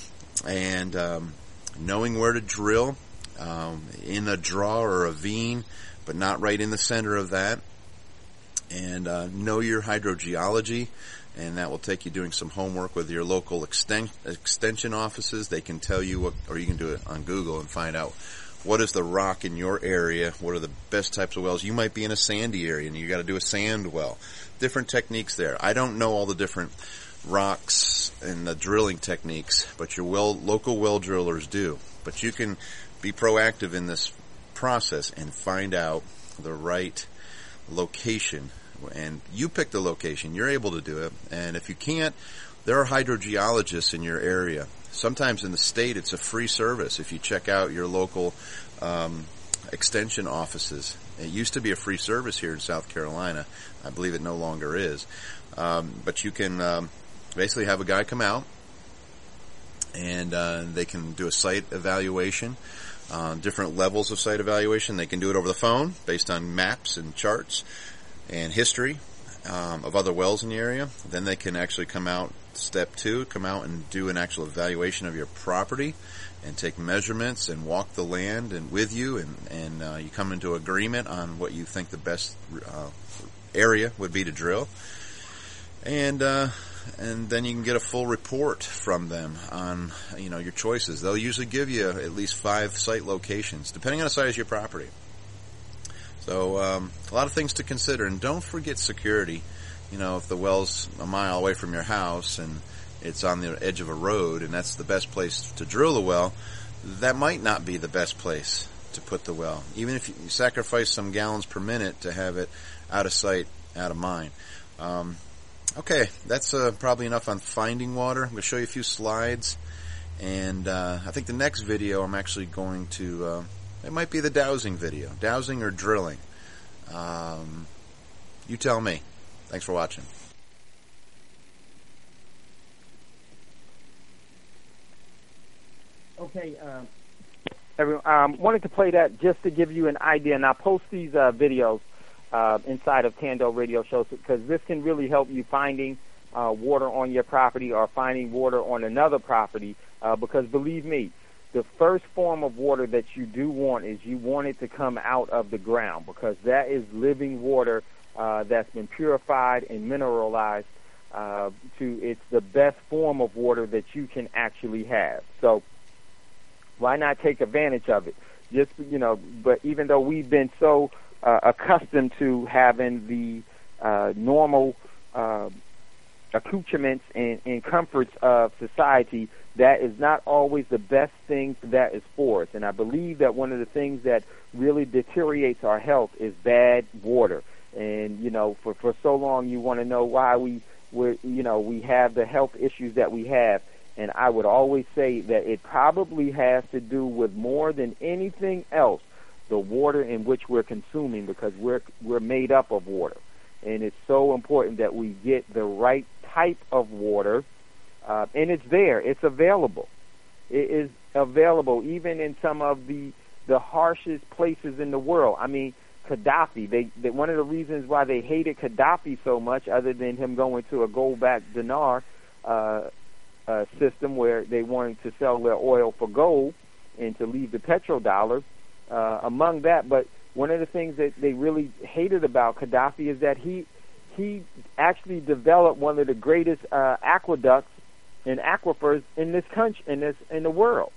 and um, knowing where to drill, um, in a draw or a ravine, but not right in the center of that. And uh, know your hydrogeology and that will take you doing some homework with your local exten- extension offices. They can tell you what, or you can do it on Google and find out what is the rock in your area, what are the best types of wells. You might be in a sandy area and you got to do a sand well. Different techniques there. I don't know all the different rocks and the drilling techniques, but your well, local well drillers do. But you can be proactive in this process and find out the right location. And you pick the location. You're able to do it. And if you can't, there are hydrogeologists in your area. Sometimes in the state, it's a free service if you check out your local um, extension offices. It used to be a free service here in South Carolina. I believe it no longer is. Um, but you can um, basically have a guy come out, and uh, they can do a site evaluation, uh, different levels of site evaluation. They can do it over the phone based on maps and charts and history um, of other wells in the area. Then they can actually come out, step two, come out and do an actual evaluation of your property and take measurements and walk the land and with you, and, and uh, you come into agreement on what you think the best uh, area would be to drill. And uh, and then you can get a full report from them on, you know, your choices. They'll usually give you at least five site locations, depending on the size of your property. So um, a lot of things to consider, and don't forget security. You know, if the well's a mile away from your house and it's on the edge of a road, and that's the best place to drill the well, that might not be the best place to put the well, even if you sacrifice some gallons per minute to have it out of sight, out of mind. Um, okay, that's uh, probably enough on finding water. I'm going to show you a few slides, and uh, I think the next video I'm actually going to, uh, it might be the dowsing video, dowsing or drilling. Um, you tell me. Thanks for watching. Okay, um, everyone, um, wanted to play that just to give you an idea, and I'll post these uh, videos uh, inside of Tando Radio Shows, because this can really help you finding uh, water on your property or finding water on another property, uh, because believe me, the first form of water that you do want is you want it to come out of the ground, because that is living water uh, that's been purified and mineralized. Uh, to it's the best form of water that you can actually have. So why not take advantage of it? Just, you know, but even though we've been so uh, accustomed to having the uh, normal uh, accoutrements and, and comforts of society, that is not always the best thing that is for us. And I believe that one of the things that really deteriorates our health is bad water. And, you know, for, for so long you want to know why we, we're, you know, we have the health issues that we have. And I would always say that it probably has to do with, more than anything else, the water in which we're consuming, because we're we're made up of water. And it's so important that we get the right type of water, uh, and it's there. It's available. It is available even in some of the the harshest places in the world. I mean, Gaddafi, they, they one of the reasons why they hated Gaddafi so much, other than him going to a gold-backed dinar uh Uh, system where they wanted to sell their oil for gold and to leave the petrodollar uh, among that. But one of the things that they really hated about Gaddafi is that he he actually developed one of the greatest uh, aqueducts and aquifers in this country, in this in the world.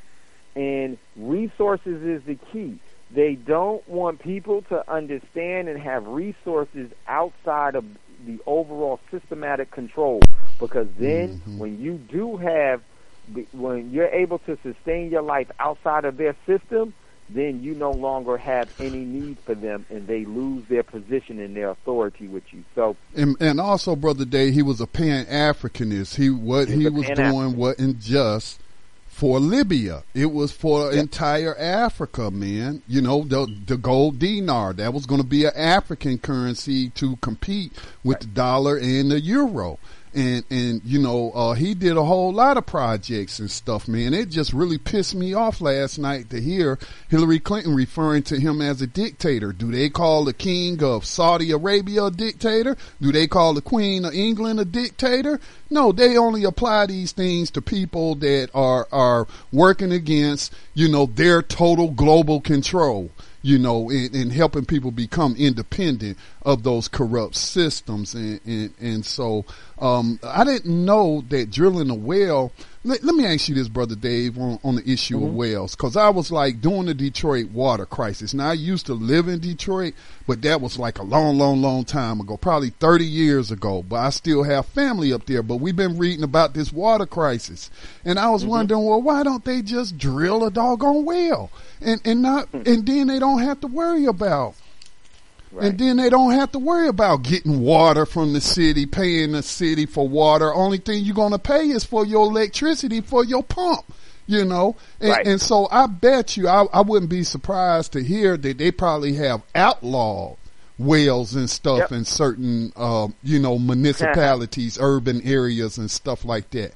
And resources is the key. They don't want people to understand and have resources outside of the overall systematic control, because then mm-hmm. when you do have, when you're able to sustain your life outside of their system, then you no longer have any need for them, and they lose their position and their authority with you. So, and, and also, Brother Day, he was a Pan-Africanist. He what he was doing wasn't just for Libya. It was for yep. entire Africa, man. You know, the, the gold dinar, that was going to be an African currency to compete with right. the dollar and the euro. And, and, you know, uh, he did a whole lot of projects and stuff, man. It just really pissed me off last night to hear Hillary Clinton referring to him as a dictator. Do they call the king of Saudi Arabia a dictator? Do they call the queen of England a dictator? No, they only apply these things to people that are, are working against, you know, their total global control. you know, and, and helping people become independent of those corrupt systems. And, and, and so, um, I didn't know that drilling a well, let, let me ask you this, Brother Dave, on, on the issue Mm-hmm. of wells, cause I was like during the Detroit water crisis. Now I used to live in Detroit, but that was like a long, long, long time ago, probably thirty years ago, but I still have family up there. But we've been reading about this water crisis, and I was Mm-hmm. wondering, well, why don't they just drill a doggone well and, and not, Mm-hmm. and then they don't have to worry about, Right. and then they don't have to worry about getting water from the city, paying the city for water. Only thing you're going to pay is for your electricity for your pump, you know? And, Right. and so I bet you, I, I wouldn't be surprised to hear that they probably have outlawed wells and stuff Yep. in certain, uh, you know, municipalities, urban areas and stuff like that.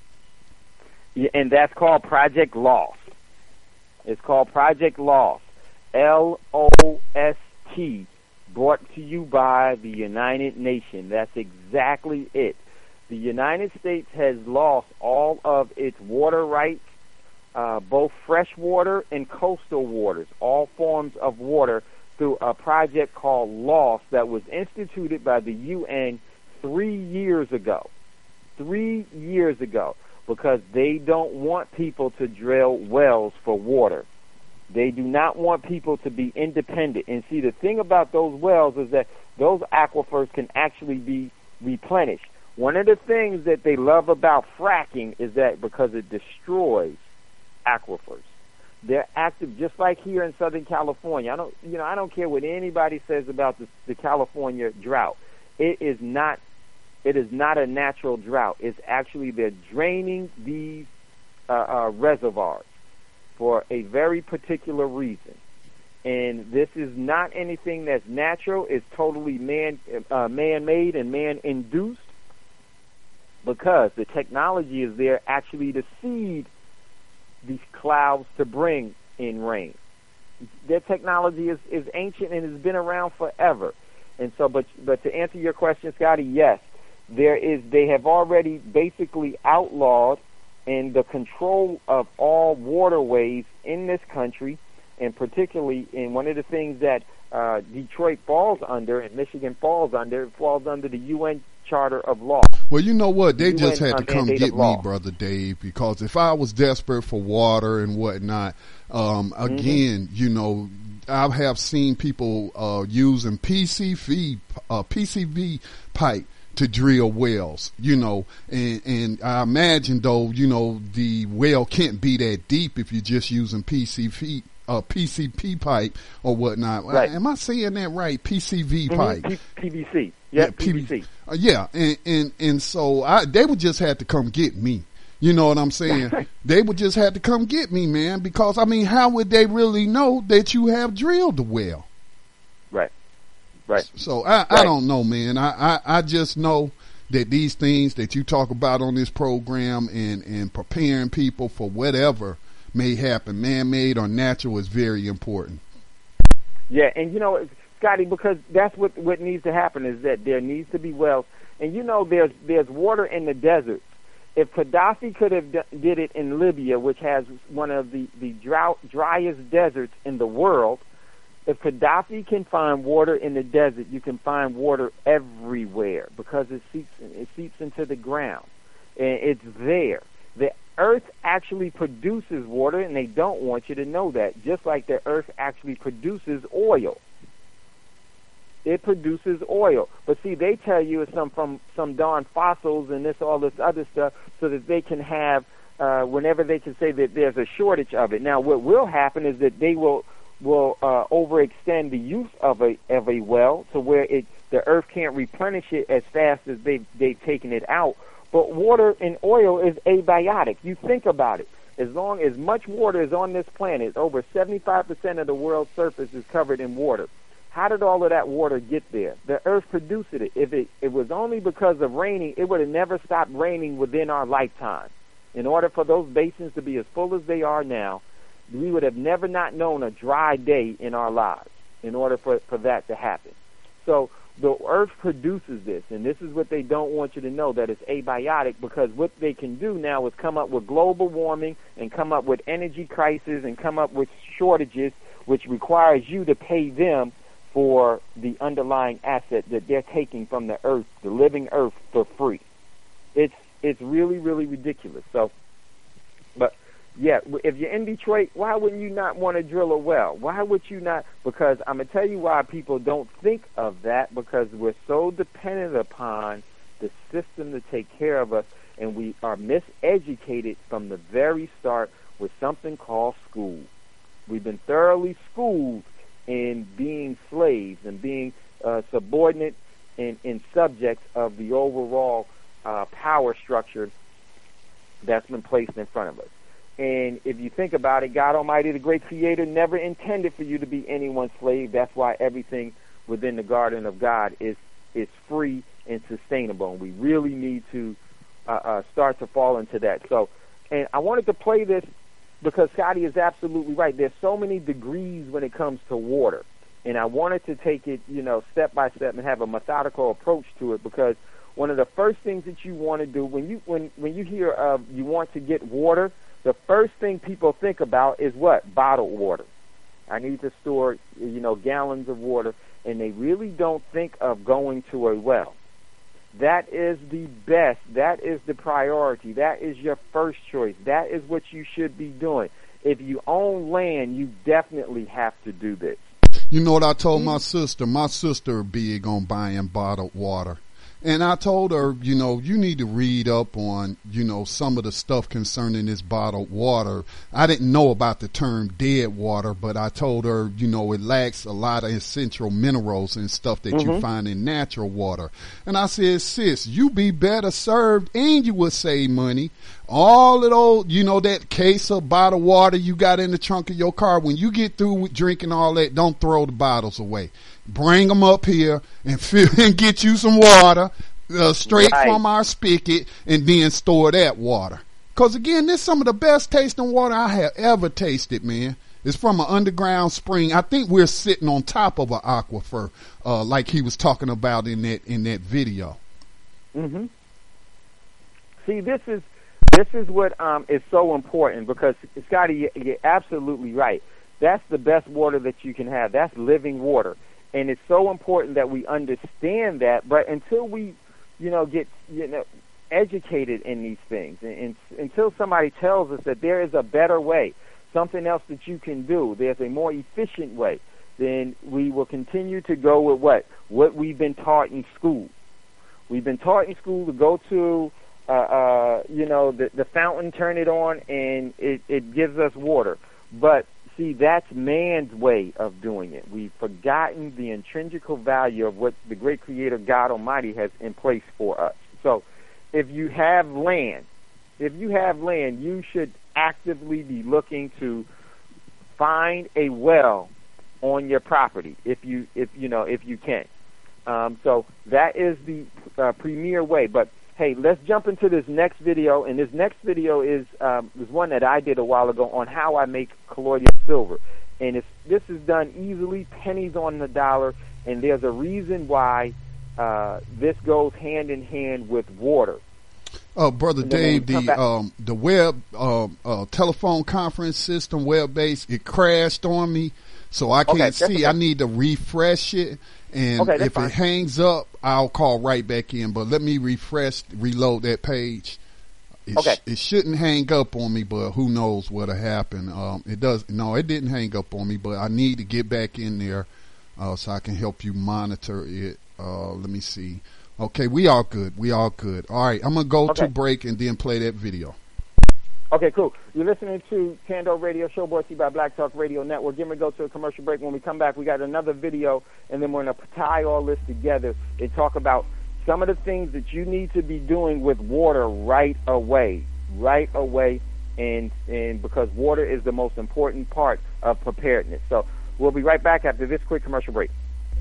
Yeah, and that's called Project Lost. It's called Project Lost. L O S T, brought to you by the United Nations. That's exactly it. The United States has lost all of its water rights, uh, both freshwater and coastal waters, all forms of water, through a project called LOST that was instituted by the U N three years ago. Three years ago. Because they don't want people to drill wells for water. They do not want people to be independent. And see, the thing about those wells is that those aquifers can actually be replenished. One of the things that they love about fracking is that because it destroys aquifers. They're active just like here in Southern California. I don't, you know, I don't care what anybody says about the, the California drought. It is not It is not a natural drought. It's actually they're draining these uh, uh, reservoirs for a very particular reason. And this is not anything that's natural. It's totally man, uh, man-made and man-induced because the technology is there actually to seed these clouds to bring in rain. Their technology is, is ancient and has been around forever. And so, but but to answer your question, Scotty, yes. There is, they have already basically outlawed in the control of all waterways in this country, and particularly in one of the things that uh, Detroit falls under and Michigan falls under, it falls under the U N Charter of Law. Well, you know what? They U N just had to come mandate get of me, law. Brother Dave, because if I was desperate for water and whatnot, um, again, Mm-hmm. you know, I have seen people uh, using P C V, uh, P C V pipe to drill wells, you know, and, and I imagine though, you know, the well can't be that deep if you're just using P C V, uh, P C P pipe or whatnot. Right. Am I saying that right? P C V pipe. Mm-hmm. P- PVC. Yeah, P- P V C. Uh, yeah, and, and, and so I, they would just have to come get me. You know what I'm saying? They would just have to come get me, man, because I mean, how would they really know that you have drilled the well? Right. Right. So I, I Right. don't know, man. I, I, I just know that these things that you talk about on this program and, and preparing people for whatever may happen, man-made or natural, is very important. Yeah, and you know, Scotty, because that's what what needs to happen is that there needs to be wells, and you know, there's there's water in the desert. If Gaddafi could have d- did it in Libya, which has one of the the drought driest deserts in the world, if Gaddafi can find water in the desert, you can find water everywhere because it seeps it seeps into the ground, and it's there. The earth actually produces water, and they don't want you to know that. Just like the earth actually produces oil. It produces oil. But see, they tell you it's some from some darn fossils and this, all this other stuff, so that they can have, uh, whenever they can say that there's a shortage of it. Now, what will happen is that they will will uh, overextend the use of a of a well to where it the earth can't replenish it as fast as they they've taken it out. But water and oil is abiotic. You think about it. As long as much water is on this planet, over seventy-five percent of the world's surface is covered in water. How did all of that water get there? The earth produced it. If it, it was only because of raining, it would have never stopped raining within our lifetime. In order for those basins to be as full as they are now, we would have never not known a dry day in our lives in order for, for that to happen. So the earth produces this, and this is what they don't want you to know, that it's abiotic, because what they can do now is come up with global warming and come up with energy crisis and come up with shortages which requires you to pay them for the underlying asset that they're taking from the earth, the living earth, for free. It's it's really, really ridiculous. So, but yeah, if you're in Detroit, why wouldn't you not want to drill a well? Why would you not? Because I'm going to tell you why people don't think of that, because we're so dependent upon the system to take care of us, and we are miseducated from the very start with something called school. We've been thoroughly schooled in being slaves and being uh, subordinate and, and subjects of the overall uh, power structure that's been placed in front of us. And if you think about it, God Almighty, the great Creator, never intended for you to be anyone's slave. That's why everything within the garden of God is is free and sustainable. And we really need to uh, uh, start to fall into that. So, and I wanted to play this because Scotty is absolutely right. There's so many degrees when it comes to water. And I wanted to take it, you know, step by step and have a methodical approach to it, because one of the first things that you want to do when you when, when you hear of you want to get water, the first thing people think about is what? Bottled water. I need to store, you know, gallons of water, and they really don't think of going to a well. That is the best. That is the priority. That is your first choice. That is what you should be doing. If you own land, you definitely have to do this. You know what I told my sister? My sister big on buying bottled water. And I told her, you know, you need to read up on, you know, some of the stuff concerning this bottled water. I didn't know about the term dead water, but I told her, you know, it lacks a lot of essential minerals and stuff that mm-hmm. you find in natural water. And I said, sis, you be better served and you would save money. All of those, you know, that case of bottled water you got in the trunk of your car, when you get through with drinking all that, don't throw the bottles away. Bring them up here and fill and get you some water uh, straight right. from our spigot, and then store that water. Because, again, this is some of the best tasting water I have ever tasted, man. It's from an underground spring. I think we're sitting on top of an aquifer, uh, like he was talking about in that in that video. Mm-hmm. See, this is this is what um, is so important, because, Scotty, you're absolutely right. That's the best water that you can have. That's living water. And it's so important that we understand that. But until we, you know, get, you know, educated in these things, and, and until somebody tells us that there is a better way, something else that you can do, there's a more efficient way, then we will continue to go with what? What we've been taught in school. We've been taught in school to go to, uh, uh, you know, the, the fountain, turn it on, and it, it gives us water. But see, that's man's way of doing it. We've forgotten the intrinsic value of what the great Creator God Almighty has in place for us. So if you have land, if you have land, you should actively be looking to find a well on your property, if you, if you know, if you can. Um, so that is the uh, premier way. But hey, let's jump into this next video, and this next video is um, is one that I did a while ago on how I make colloidal silver, and it's, this is done easily, pennies on the dollar, and there's a reason why uh, this goes hand in hand with water. Uh, Brother Dave, the um, the web uh, uh, telephone conference system, web-based, it crashed on me, so I can't okay, see. Okay. I need to refresh it. And okay, if fine. It hangs up, I'll call right back in. But let me refresh, reload that page. It, okay. sh- it shouldn't hang up on me, but who knows what'll happen. Um, it does. No, it didn't hang up on me, but I need to get back in there uh, so I can help you monitor it. Uh, let me see. Okay, we all good. We all good. All right, I'm going to go okay. to break and then play that video. Okay, cool. You're listening to Tando Radio Show, brought to you by Black Talk Radio Network. We're going to go to a commercial break. When we come back, we got another video, and then we're going to tie all this together and talk about some of the things that you need to be doing with water right away, right away, and and because water is the most important part of preparedness. So we'll be right back after this quick commercial break.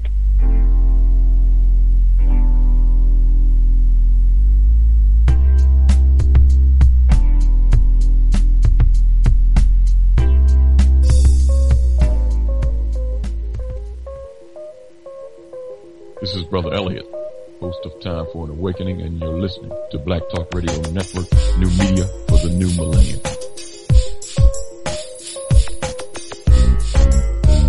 This is Brother Elliot, host of Time for an Awakening, and you're listening to Black Talk Radio Network, new media for the new millennium.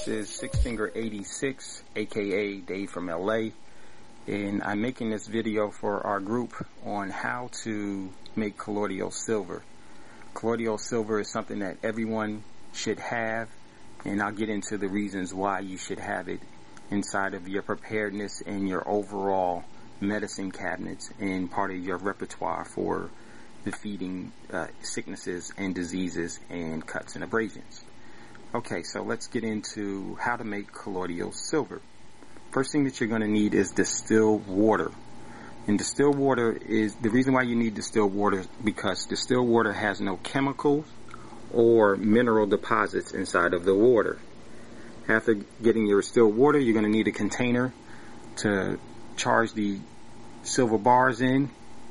This is Six Finger eighty-six, aka Dave from L A, and I'm making this video for our group on how to make colloidal silver. Colloidal silver is something that everyone should have, and I'll get into the reasons why you should have it inside of your preparedness and your overall medicine cabinets and part of your repertoire for defeating uh, sicknesses and diseases and cuts and abrasions. Okay, so let's get into how to make colloidal silver. First thing that you're going to need is distilled water. And distilled water is, the reason why you need distilled water is because distilled water has no chemicals or mineral deposits inside of the water. After getting your distilled water, you're going to need a container to charge the silver bars in.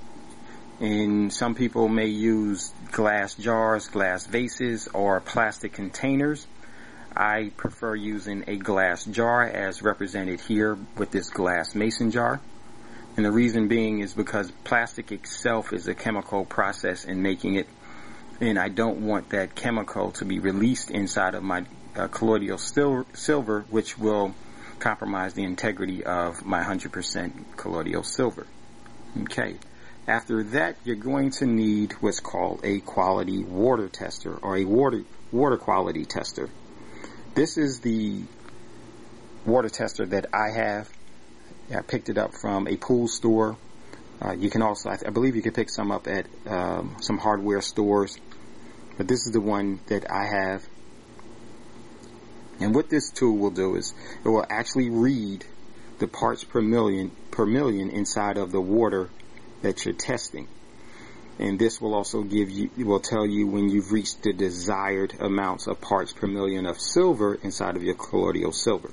And some people may use glass jars, glass vases, or plastic containers. I prefer using a glass jar as represented here with this glass mason jar. And the reason being is because plastic itself is a chemical process in making it, and I don't want that chemical to be released inside of my uh, colloidal sil- silver, which will compromise the integrity of my one hundred percent colloidal silver. Okay. After that, you're going to need what's called a quality water tester, or a water water quality tester. This is the water tester that I have. I picked it up from a pool store. Uh, you can also, I, th- I believe you can pick some up at um, some hardware stores. But this is the one that I have. And what this tool will do is it will actually read the parts per million per million inside of the water that you're testing. And this will also give you, will tell you when you've reached the desired amounts of parts per million of silver inside of your colloidal silver.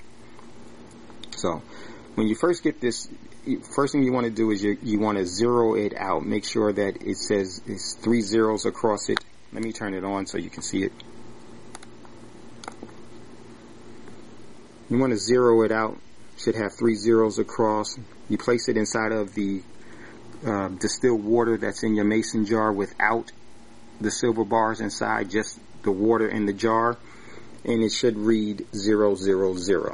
So, when you first get this, first thing you want to do is you, you want to zero it out. Make sure that it says it's three zeros across it. Let me turn it on so you can see it. You want to zero it out. Should have three zeros across. You place it inside of the Uh, distilled water that's in your mason jar without the silver bars inside, just the water in the jar, and it should read zero zero zero.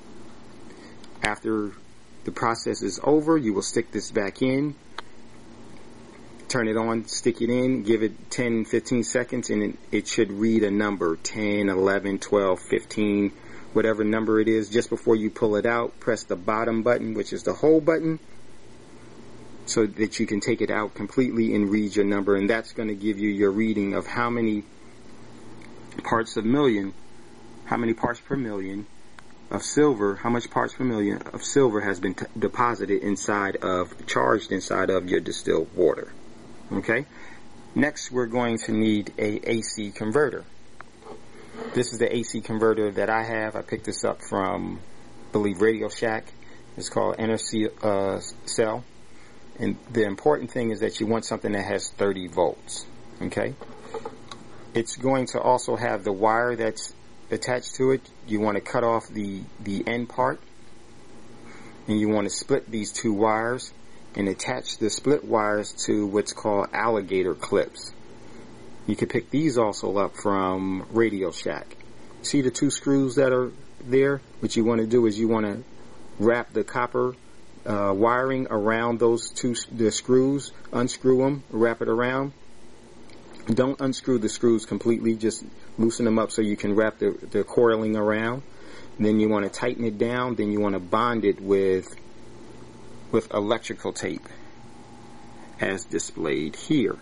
After the process is over, you will stick this back in, turn it on, stick it in, give it ten fifteen seconds, and it, it should read a number, ten, eleven, twelve, fifteen, whatever number it is. Just before you pull it out, press the bottom button, which is the hold button, so that you can take it out completely and read your number, and that's going to give you your reading of how many parts of million, how many parts per million of silver, how much parts per million of silver has been t- deposited inside of, charged inside of your distilled water. Okay? Next, we're going to need a A C converter. This is the A C converter that I have. I picked this up from, I believe, Radio Shack. It's called Enercell. Uh, Cell. And the important thing is that you want something that has thirty volts, okay? It's going to also have the wire that's attached to it. You want to cut off the, the end part, and you want to split these two wires and attach the split wires to what's called alligator clips. You can pick these also up from Radio Shack. See the two screws that are there? What you want to do is you want to wrap the copper Uh, wiring around those two the screws, unscrew them, wrap it around. Don't unscrew the screws completely, just loosen them up so you can wrap the, the coiling around. Then you want to tighten it down, then you want to bond it with with electrical tape as displayed here.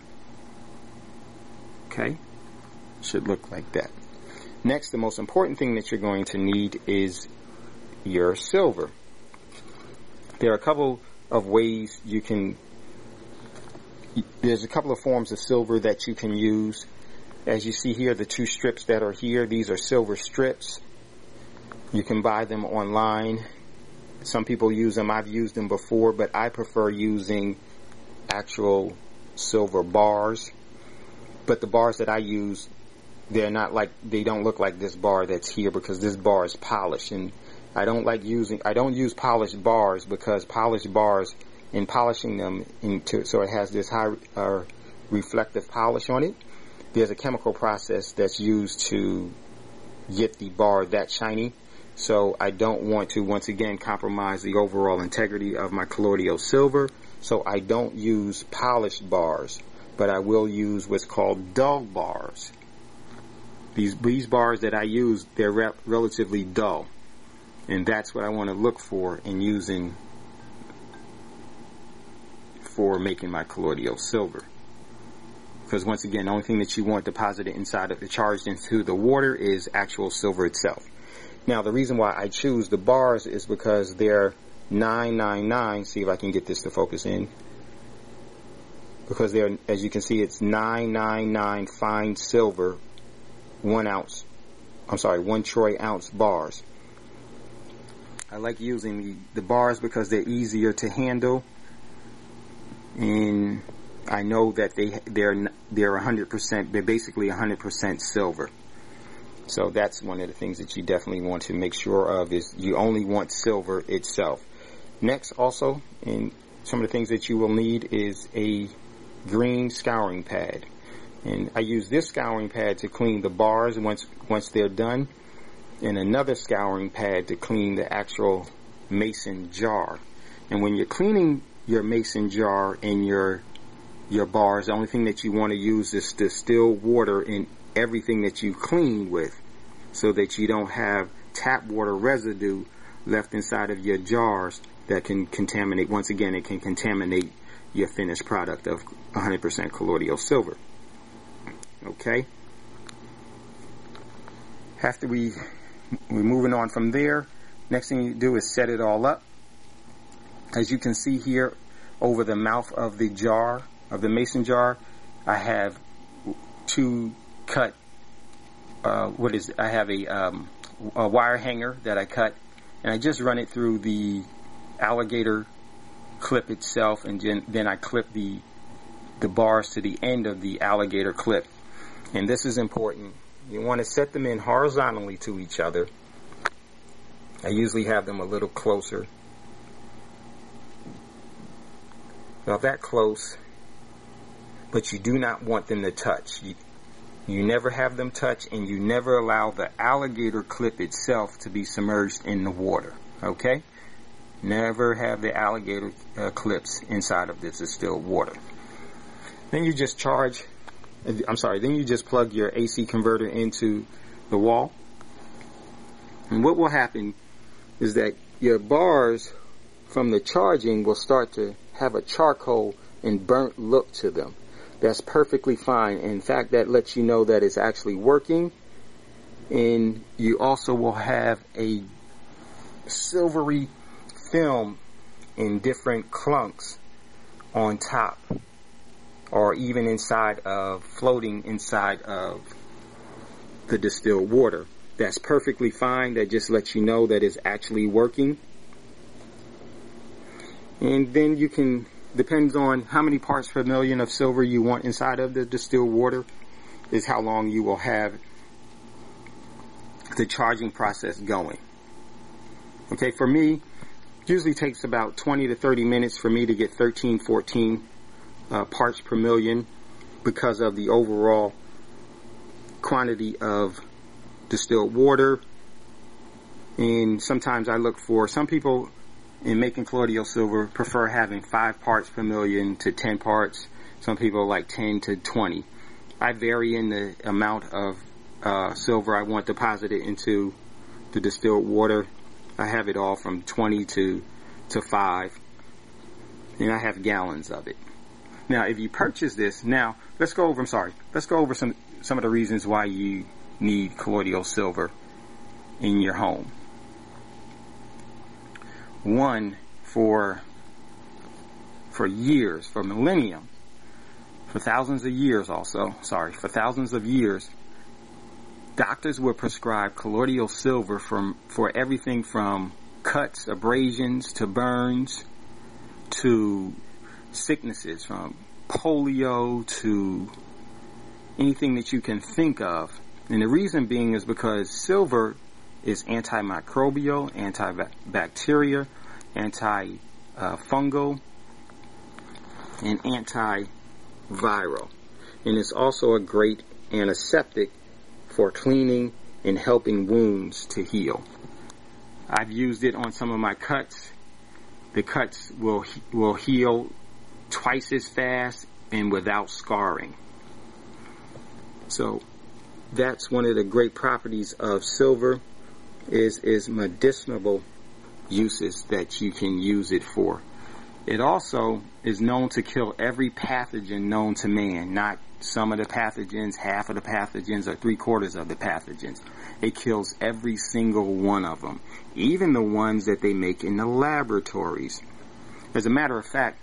Okay? Should look like that. Next, the most important thing that you're going to need is your silver. There are a couple of ways you can, there's a couple of forms of silver that you can use. As you see here, the two strips that are here, these are silver strips. You can buy them online. Some people use them. I've used them before, but I prefer using actual silver bars. But the bars that I use, they're not like, they don't look like this bar that's here because this bar is polished, and I don't like using, I don't use polished bars because polished bars, in polishing them into, so it has this high uh, reflective polish on it, there's a chemical process that's used to get the bar that shiny, So I don't want to, once again, compromise the overall integrity of my Colloidal Silver. So I don't use polished bars, but I will use what's called dull bars. These, these bars that I use, they're re- relatively dull. And that's what I want to look for in using for making my Colloidal Silver. Because once again, the only thing that you want deposited inside of the, charged into the water is actual silver itself. Now, the reason why I choose the bars is because they're nine ninety-nine. See if I can get this to focus in. Because they're, as you can see, it's nine ninety-nine fine silver, one ounce, I'm sorry, one troy ounce bars. I like using the, the bars because they're easier to handle. And I know that they, they're, they're one hundred percent, they're basically one hundred percent silver. So that's one of the things that you definitely want to make sure of, is you only want silver itself. Next, also, and some of the things that you will need is a green scouring pad. And I use this scouring pad to clean the bars once once they're done, and another scouring pad to clean the actual mason jar. And when you're cleaning your mason jar and your your bars, the only thing that you want to use is distilled water in everything that you clean with, so that you don't have tap water residue left inside of your jars that can contaminate. Once again, it can contaminate your finished product of one hundred percent Colloidal Silver. Okay? After we, we're moving on from there, next thing you do is set it all up. As you can see here, over the mouth of the jar, of the mason jar, I have two cut, uh, what is it? I have a, um, a wire hanger that I cut, and I just run it through the alligator clip itself, and then, then I clip the the bars to the end of the alligator clip. And this is important. You want to set them in horizontally to each other. I usually have them a little closer. About that close, but you do not want them to touch. You, you never have them touch, and you never allow the alligator clip itself to be submerged in the water. Okay? Never have the alligator uh, clips inside of this distilled water. Then you just charge, I'm sorry, then you just plug your A C converter into the wall. And what will happen is that your bars from the charging will start to have a charcoal and burnt look to them. That's perfectly fine. In fact, that lets you know that it's actually working. And you also will have a silvery film in different clunks on top, or even inside of, floating inside of the distilled water. That's perfectly fine. That just lets you know that it's actually working. And then you can, depends on how many parts per million of silver you want inside of the distilled water, is how long you will have the charging process going. Okay, for me, it usually takes about twenty to thirty minutes for me to get thirteen, fourteen uh, parts per million, because of the overall quantity of distilled water. And sometimes I look for, some people in making Colloidal Silver prefer having five parts per million to ten parts. Some people like ten to twenty. I vary in the amount of uh, silver I want deposited into the distilled water. I have it all from twenty to to five, and I have gallons of it. Now, if you purchase this, now let's go over. I'm sorry. Let's go over some some of the reasons why you need Colloidal Silver in your home. One, for for years, for millennium, for thousands of years also, sorry, for thousands of years, doctors would prescribe Colloidal Silver from, for everything from cuts, abrasions, to burns, to sicknesses, from polio to anything that you can think of. And the reason being is because silver is antimicrobial, antibacterial, anti-fungal, and antiviral. And it's also a great antiseptic for cleaning and helping wounds to heal. I've used it on some of my cuts. The cuts will will heal twice as fast and without scarring. So that's one of the great properties of silver, is is medicinal uses that you can use it for. It also is known to kill every pathogen known to man, not some of the pathogens, half of the pathogens, or three quarters of the pathogens. It kills every single one of them, even the ones that they make in the laboratories. As a matter of fact,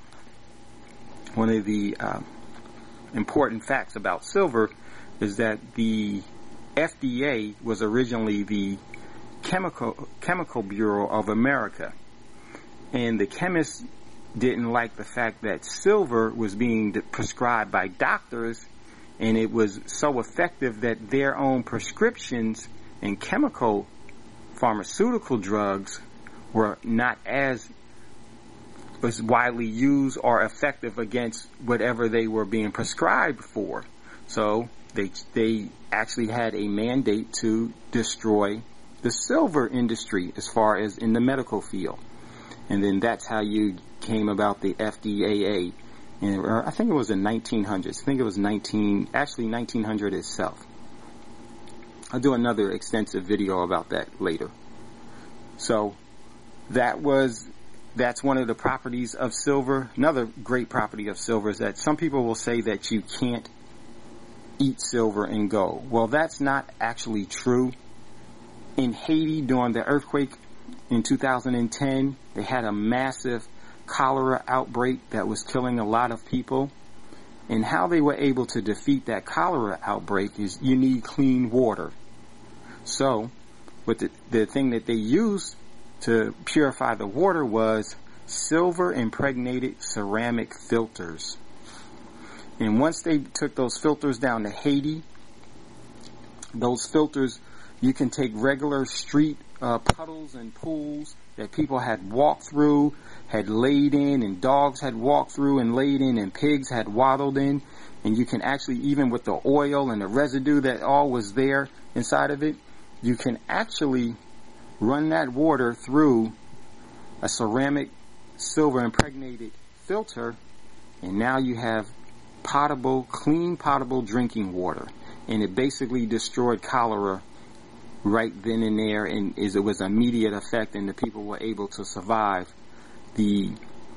one of the uh, important facts about silver is that the F D A was originally the Chemical Chemical Bureau of America, and the chemists didn't like the fact that silver was being prescribed by doctors, and it was so effective that their own prescriptions and chemical pharmaceutical drugs were not as was widely used or effective against whatever they were being prescribed for. So they they actually had a mandate to destroy the silver industry as far as in the medical field. And then that's how you came about the F D A A. And I think it was in nineteen hundreds. I think it was nineteen, actually nineteen hundred itself. I'll do another extensive video about that later. So that was, that's one of the properties of silver. Another great property of silver is that some people will say that you can't eat silver and go. Well, that's not actually true. In Haiti during the earthquake in two thousand ten, they had a massive cholera outbreak that was killing a lot of people. And how they were able to defeat that cholera outbreak is you need clean water. So, what the, the thing that they used to purify the water was silver impregnated ceramic filters. And once they took those filters down to Haiti, those filters, you can take regular street uh, puddles and pools that people had walked through, had laid in, and dogs had walked through and laid in, and pigs had waddled in. And you can actually, even with the oil and the residue that all was there inside of it, you can actually run that water through a ceramic silver impregnated filter, and now you have potable, clean potable drinking water. And it basically destroyed cholera right then and there, and is it was immediate effect, and the people were able to survive the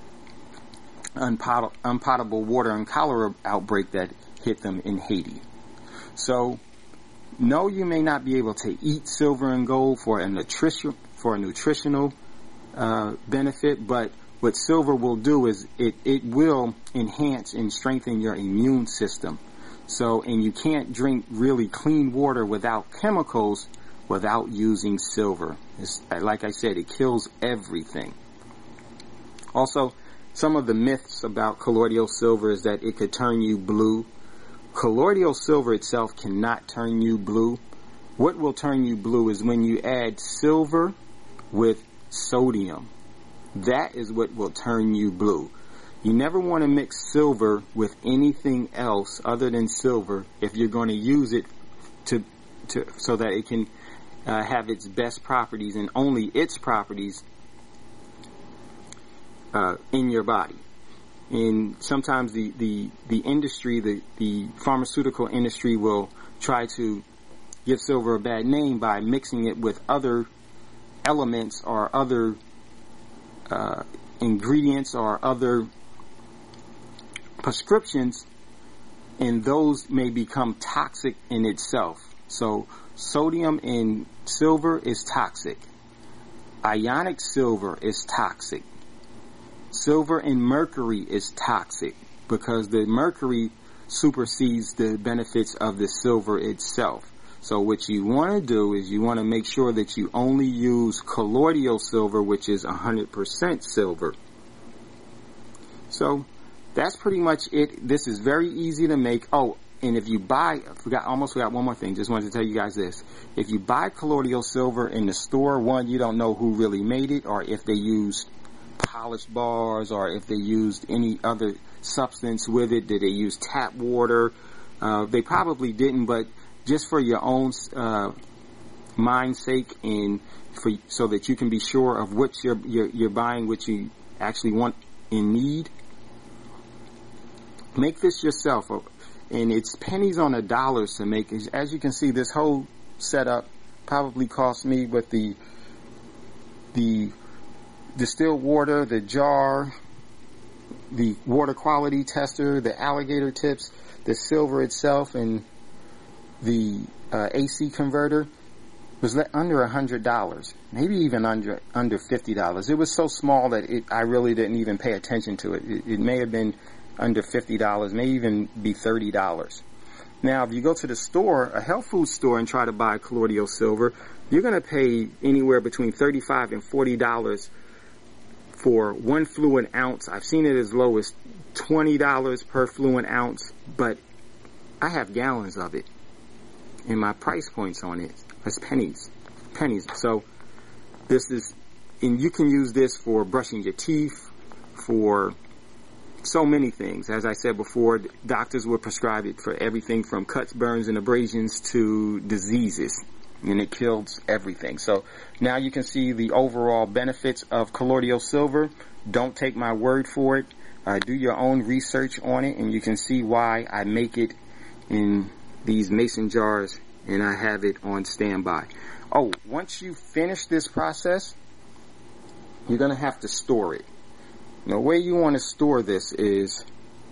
unpot- unpotable water and cholera outbreak that hit them in Haiti. So, no, you may not be able to eat silver and gold for a nutrition for a nutritional uh, benefit, but what silver will do is it it will enhance and strengthen your immune system. So, and you can't drink really clean water without chemicals without using silver. It's, like I said, it kills everything. Also, some of the myths about colloidal silver is that it could turn you blue. Colloidal silver itself cannot turn you blue. What will turn you blue is when you add silver with sodium. That is what will turn you blue. You never want to mix silver with anything else other than silver if you're going to use it to, to so that it can uh, have its best properties and only its properties uh, in your body. And sometimes the, the, the industry, the, the pharmaceutical industry will try to give silver a bad name by mixing it with other elements or other uh, ingredients or other prescriptions, and those may become toxic in itself. So sodium in silver is toxic. Ionic silver is toxic. Silver in mercury is toxic because the mercury supersedes the benefits of the silver itself. So what you want to do is you want to make sure that you only use colloidal silver, which is one hundred percent silver. So that's pretty much it. This is very easy to make. Oh, and if you buy, I forgot, almost forgot one more thing. Just wanted to tell you guys this. If you buy colloidal silver in the store, one, you don't know who really made it, or if they used polished bars, or if they used any other substance with it. Did they use tap water? Uh, they probably didn't, but just for your own uh, mind's sake and for so that you can be sure of what you're, you're, you're buying, what you actually want and need, make this yourself. And it's pennies on the dollars to make. As you can see, this whole setup probably cost me with the the distilled water, the jar, the water quality tester, the alligator tips, the silver itself, and the uh, A C converter was under a hundred dollars, maybe even under under fifty dollars. It was so small that it, I really didn't even pay attention to it. It, it may have been under fifty dollars, may even be thirty dollars. Now, if you go to the store, a health food store, and try to buy Colloidal Silver, you're going to pay anywhere between thirty-five and forty dollars for one fluid ounce. I've seen it as low as twenty dollars per fluid ounce, but I have gallons of it, and my price points on it is pennies, pennies. So this is, and you can use this for brushing your teeth, for so many things. As I said before, doctors would prescribe it for everything from cuts, burns, and abrasions to diseases, and it kills everything. So now you can see the overall benefits of Colloidal Silver. Don't take my word for it. Uh, do your own research on it, and you can see why I make it in these mason jars and I have it on standby. Oh, once you finish this process, you're going to have to store it. Now, the way you want to store this is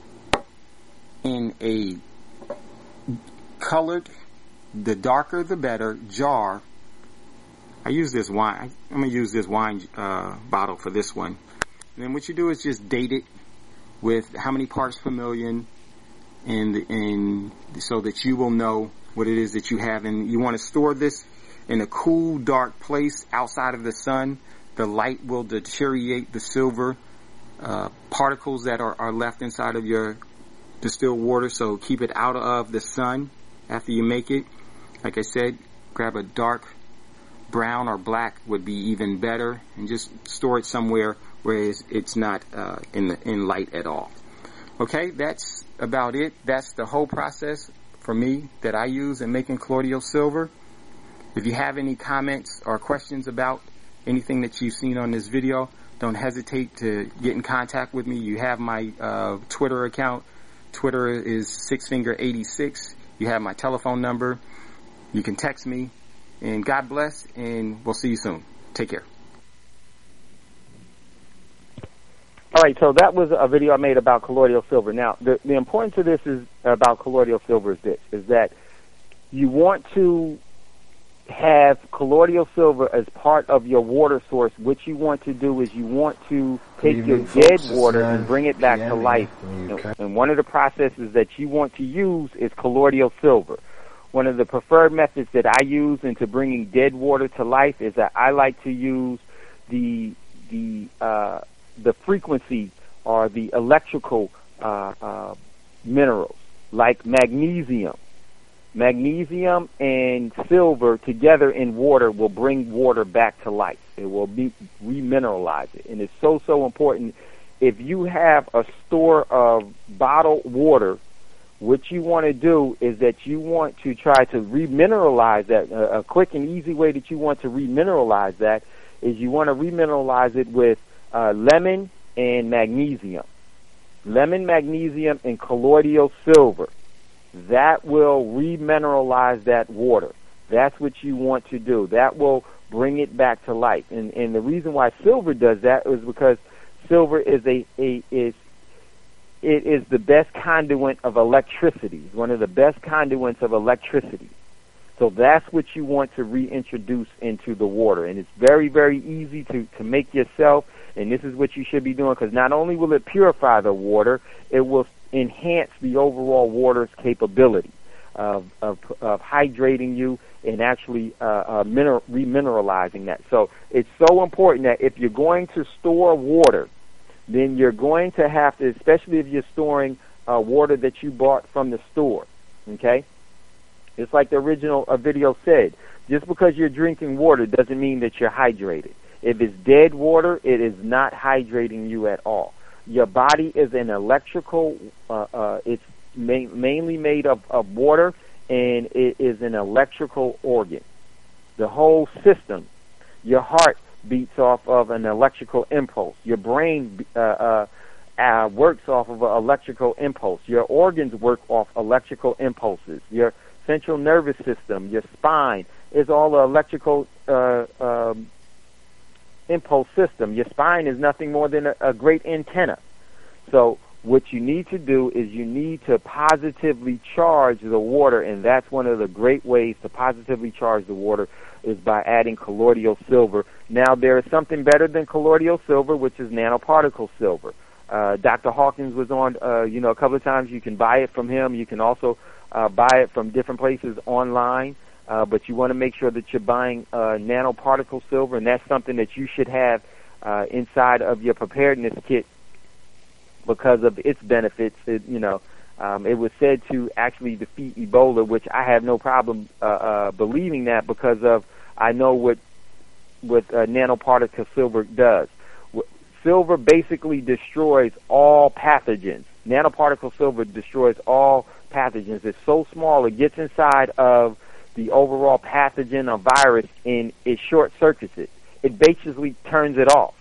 in a colored, the darker the better, jar. I use this wine. I'm going to use this wine uh, bottle for this one. And then what you do is just date it with how many parts per million, and and so that you will know what it is that you have. And you want to store this in a cool, dark place outside of the sun. The light will deteriorate the silver uh, particles that are, are left inside of your distilled water, so keep it out of the sun after you make it. Like I said, grab a dark brown or black would be even better, and just store it somewhere where it's, it's not uh, in the in light at all. Okay, that's about it. That's the whole process for me that I use in making Colloidal Silver. If you have any comments or questions about anything that you've seen on this video, don't hesitate to get in contact with me. You have my uh, Twitter account. Twitter is six finger eighty-six. You have my telephone number. You can text me. And God bless, and we'll see you soon. Take care. All right, so that was a video I made about Colloidal Silver. Now, the, the importance of this is about Colloidal Silver is this, is that you want to have Colloidal Silver as part of your water source. What you want to do is you want to take your dead water and bring it back to life. And, and one of the processes that you want to use is Colloidal Silver. One of the preferred methods that I use into bringing dead water to life is that I like to use the the uh, the frequency or the electrical uh, uh, minerals like magnesium. Magnesium and silver together in water will bring water back to life. It will be remineralize it, and it's so so important. If you have a store of bottled water, what you want to do is that you want to try to remineralize that. A, a quick and easy way that you want to remineralize that is you want to remineralize it with uh, lemon and magnesium. Lemon, magnesium, and colloidal silver. That will remineralize that water. That's what you want to do. That will bring it back to life. And, and the reason why silver does that is because silver is a, a is it is the best conduit of electricity. It's one of the best conduits of electricity. So that's what you want to reintroduce into the water. And it's very, very easy to, to make yourself, and this is what you should be doing, because not only will it purify the water, it will enhance the overall water's capability of, of, of hydrating you and actually uh, uh, mineral, remineralizing that. So it's so important that if you're going to store water, then you're going to have to, especially if you're storing uh, water that you bought from the store, okay? It's like the original uh, video said, just because you're drinking water doesn't mean that you're hydrated. If it's dead water, it is not hydrating you at all. Your body is an electrical, uh, uh, it's ma- mainly made of, of water, and it is an electrical organ, the whole system. Your heart beats off of an electrical impulse. Your brain uh, uh, uh, works off of an electrical impulse. Your organs work off electrical impulses. Your central nervous system, your spine, is all an electrical uh, um, impulse system. Your spine is nothing more than a, a great antenna. So what you need to do is you need to positively charge the water, and that's one of the great ways to positively charge the water is by adding colloidal silver. Now, there is something better than colloidal silver, which is nanoparticle silver. Uh, Doctor Hawkins was on, uh, you know, a couple of times. You can buy it from him. You can also uh, buy it from different places online, uh, but you want to make sure that you're buying uh, nanoparticle silver, and that's something that you should have uh, inside of your preparedness kit because of its benefits. It, you know, um, it was said to actually defeat Ebola, which I have no problem uh, uh, believing that because of I know what what uh, nanoparticle silver does. Silver basically destroys all pathogens. Nanoparticle silver destroys all pathogens. It's so small it gets inside of the overall pathogen or virus and it short circuits it. It basically turns it off.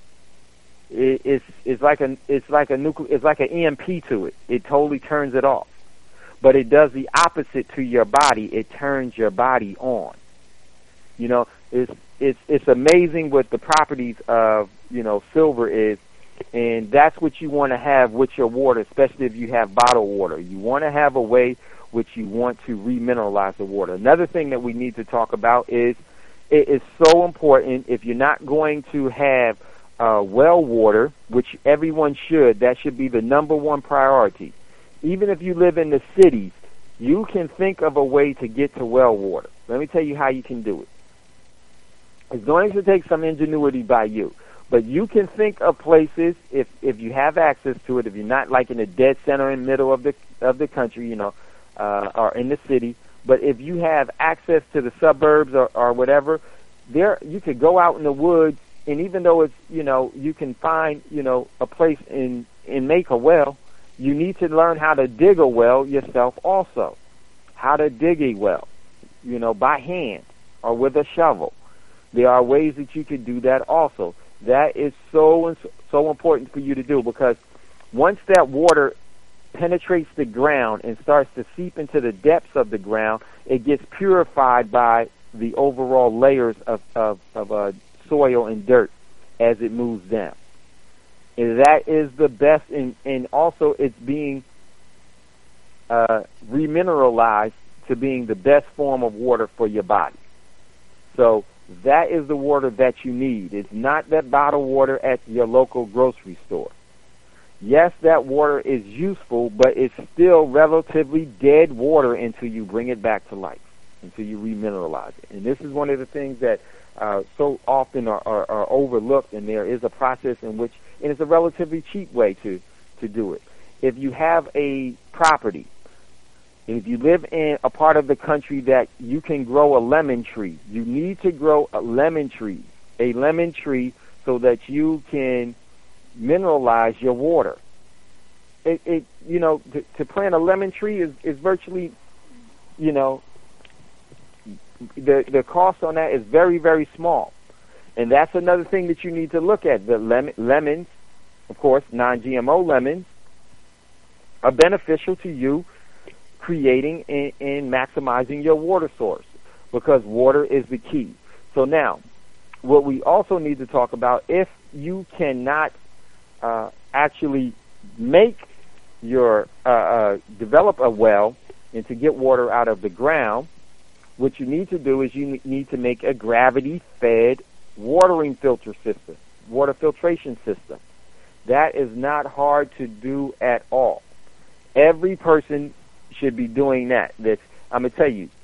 It, it's it's like a it's like a nuclear it's like an E M P to it. It totally turns it off. But it does the opposite to your body. It turns your body on. You know, it's it's it's amazing what the properties of, you know, silver is, and that's what you want to have with your water, especially if you have bottled water. You want to have a way which you want to remineralize the water. Another thing that we need to talk about is it is so important if you're not going to have uh, well water, which everyone should. That should be the number one priority. Even if you live in the cities, you can think of a way to get to well water. Let me tell you how you can do it. It's going to take some ingenuity by you. But you can think of places, if if you have access to it, if you're not like in the dead center in the middle of the of the country, you know, uh, or in the city, but if you have access to the suburbs or, or whatever, there you could go out in the woods, and even though it's, you know, you can find, you know, a place and, and make a well, you need to learn how to dig a well yourself also. How to dig a well, you know, by hand or with a shovel. There are ways that you could do that also. That is so so important for you to do, because once that water penetrates the ground and starts to seep into the depths of the ground, it gets purified by the overall layers of, of, of uh, soil and dirt as it moves down. And that is the best, and, and also it's being uh, remineralized to being the best form of water for your body. So that is the water that you need. It's not that bottled water at your local grocery store. Yes, that water is useful, but it's still relatively dead water until you bring it back to life, until you remineralize it. And this is one of the things that uh, so often are, are, are overlooked, and there is a process in which, and it's a relatively cheap way to, to do it. If you have a property, if you live in a part of the country that you can grow a lemon tree, you need to grow a lemon tree, a lemon tree so that you can mineralize your water. It, it you know, to, to plant a lemon tree is, is virtually, you know, the the cost on that is very, very small. And that's another thing that you need to look at. The lemon, lemons, of course, non G M O lemons, are beneficial to you creating and, and maximizing your water source, because water is the key. So now, what we also need to talk about, if you cannot uh, actually make your, uh, uh, develop a well and to get water out of the ground, what you need to do is you need to make a gravity-fed watering filter system, water filtration system. That is not hard to do at all. Every person should be doing that. That's, I'm going to tell you,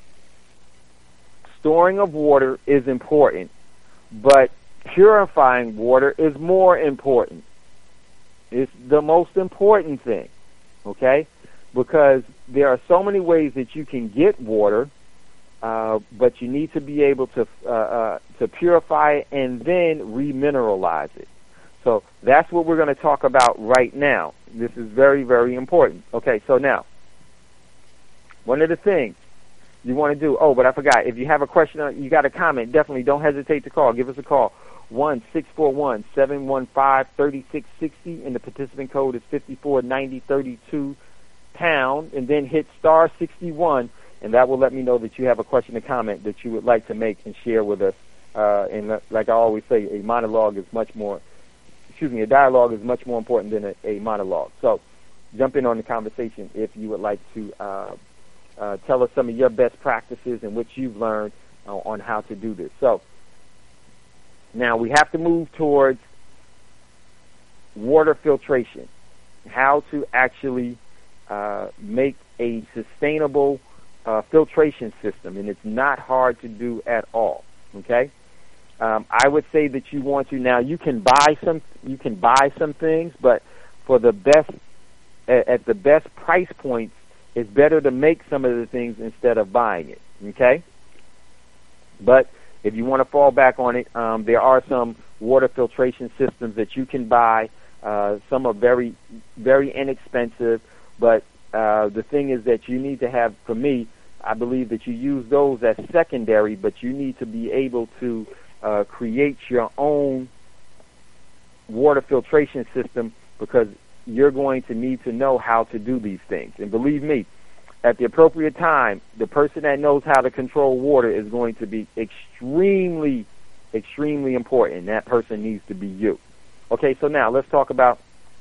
storing of water is important, but purifying water is more important. It's the most important thing, okay? Because there are so many ways that you can get water, uh, but you need to be able to uh, uh, to purify it and then remineralize it. So that's what we're going to talk about right now. This is very, very important. Okay, so now, one of the things you want to do. Oh, but I forgot. If you have a question, or you got a comment, definitely don't hesitate to call. Give us a call. one six four one, seven one five, three six six zero, and the participant code is fifty-four ninety thirty-two pound, and then hit star sixty-one, and that will let me know that you have a question or comment that you would like to make and share with us. Uh, and like I always say, a monologue is much more, excuse me, a dialogue is much more important than a, a monologue. So jump in on the conversation if you would like to uh, uh, tell us some of your best practices and what you've learned uh, on how to do this. So now we have to move towards water filtration, how to actually uh, make a sustainable uh, filtration system, and it's not hard to do at all. Okay, um, I would say that you want to now. You can buy some. You can buy some things, but for the best at, at the best price points, it's better to make some of the things instead of buying it. Okay, but if you want to fall back on it, um, there are some water filtration systems that you can buy. Uh, some are very, very inexpensive, but uh, the thing is that you need to have, for me, I believe that you use those as secondary, but you need to be able to uh, create your own water filtration system, because you're going to need to know how to do these things. And believe me, at the appropriate time, the person that knows how to control water is going to be extremely, extremely important. That person needs to be you. Okay, so now let's talk about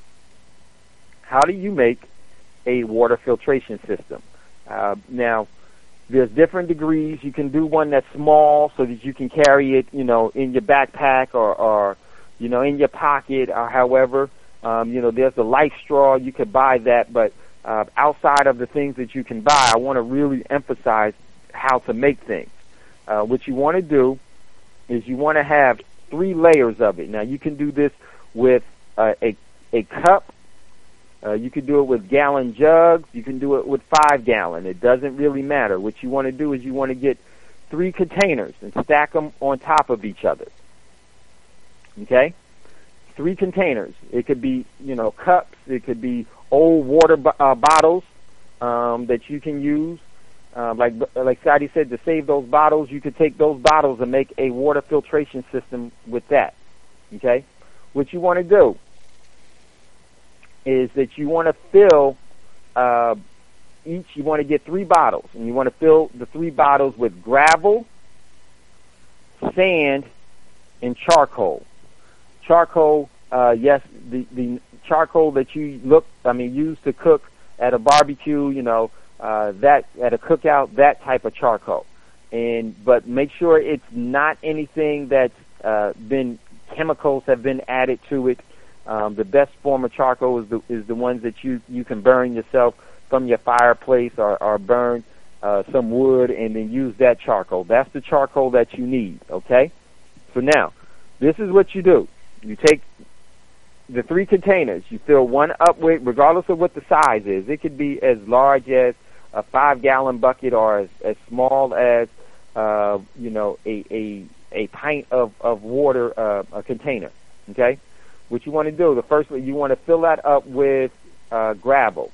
how do you make a water filtration system. Uh, now, there's different degrees. You can do one that's small so that you can carry it, you know, in your backpack or, or you know, in your pocket or however. Um, you know, there's a life straw. You could buy that, but uh, outside of the things that you can buy, I want to really emphasize how to make things. Uh, what you want to do is you want to have three layers of it. Now, you can do this with uh, a a cup. Uh, you can do it with gallon jugs. You can do it with five gallon. It doesn't really matter. What you want to do is you want to get three containers and stack them on top of each other. Okay? Three containers. It could be, you know, cups. It could be old water bo- uh, bottles um, that you can use. Uh, like like Sadi said, to save those bottles, you could take those bottles and make a water filtration system with that. Okay? What you want to do is that you want to fill uh, each, you want to get three bottles, and you want to fill the three bottles with gravel, sand, and charcoal. Charcoal, uh, yes, the, the charcoal that you look, I mean, use to cook at a barbecue, you know, uh, that at a cookout, that type of charcoal. And but make sure it's not anything that's uh, been chemicals have been added to it. Um, the best form of charcoal is the is the ones that you, you can burn yourself from your fireplace, or, or burn uh, some wood and then use that charcoal. That's the charcoal that you need, okay? So now, this is what you do. You take the three containers. You fill one up with, regardless of what the size is. It could be as large as a five-gallon bucket, or as, as small as, uh, you know, a, a, a pint of, of water, uh, a container, okay? What you want to do, the first one, you want to fill that up with uh, gravel.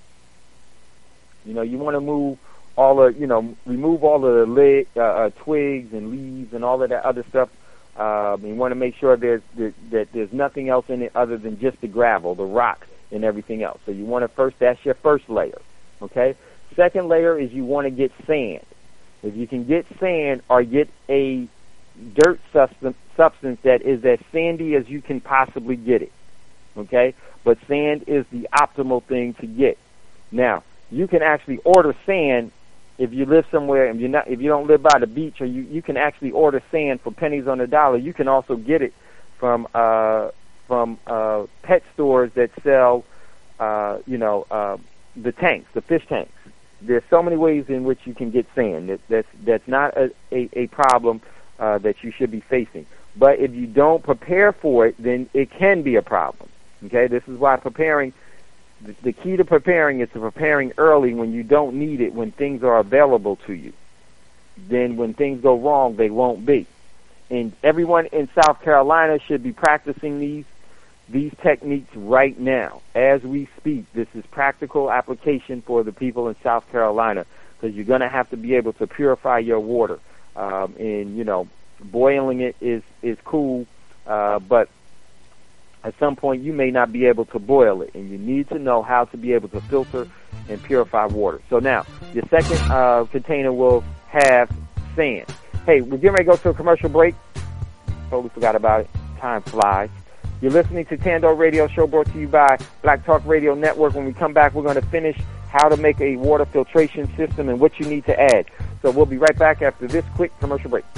You know, you want to move all the, you know, remove all of the leg, uh, uh, twigs and leaves and all of that other stuff. Um, you want to make sure there's that, that there's nothing else in it other than just the gravel, the rock, and everything else. So you want to first, that's your first layer, okay? Second layer is you want to get sand. If you can get sand, or get a dirt substance, substance that is as sandy as you can possibly get it, okay? But sand is the optimal thing to get. Now, you can actually order sand if you live somewhere, and you're not, if you don't live by the beach, or you, you can actually order sand for pennies on the dollar. You can also get it from uh, from uh, pet stores that sell, uh, you know, uh, the tanks, the fish tanks. There's so many ways in which you can get sand. That, that's that's not a, a, a problem uh, that you should be facing. But if you don't prepare for it, then it can be a problem. Okay, this is why preparing. The key to preparing is to preparing early when you don't need it, when things are available to you. Then when things go wrong, they won't be. And everyone in South Carolina should be practicing these these techniques right now. As we speak, this is practical application for the people in South Carolina. because you're going to have to be able to purify your water. Um, and, you know, boiling it is, is cool, uh, but at some point you may not be able to boil it, and you need to know how to be able to filter and purify water. So now, your second uh, container will have sand. Hey, we're getting ready to go to a commercial break. Totally forgot about it. Time flies. You're listening to Tando Radio Show, brought to you by Black Talk Radio Network. When we come back, we're going to finish how to make a water filtration system and what you need to add. So we'll be right back after this quick commercial break.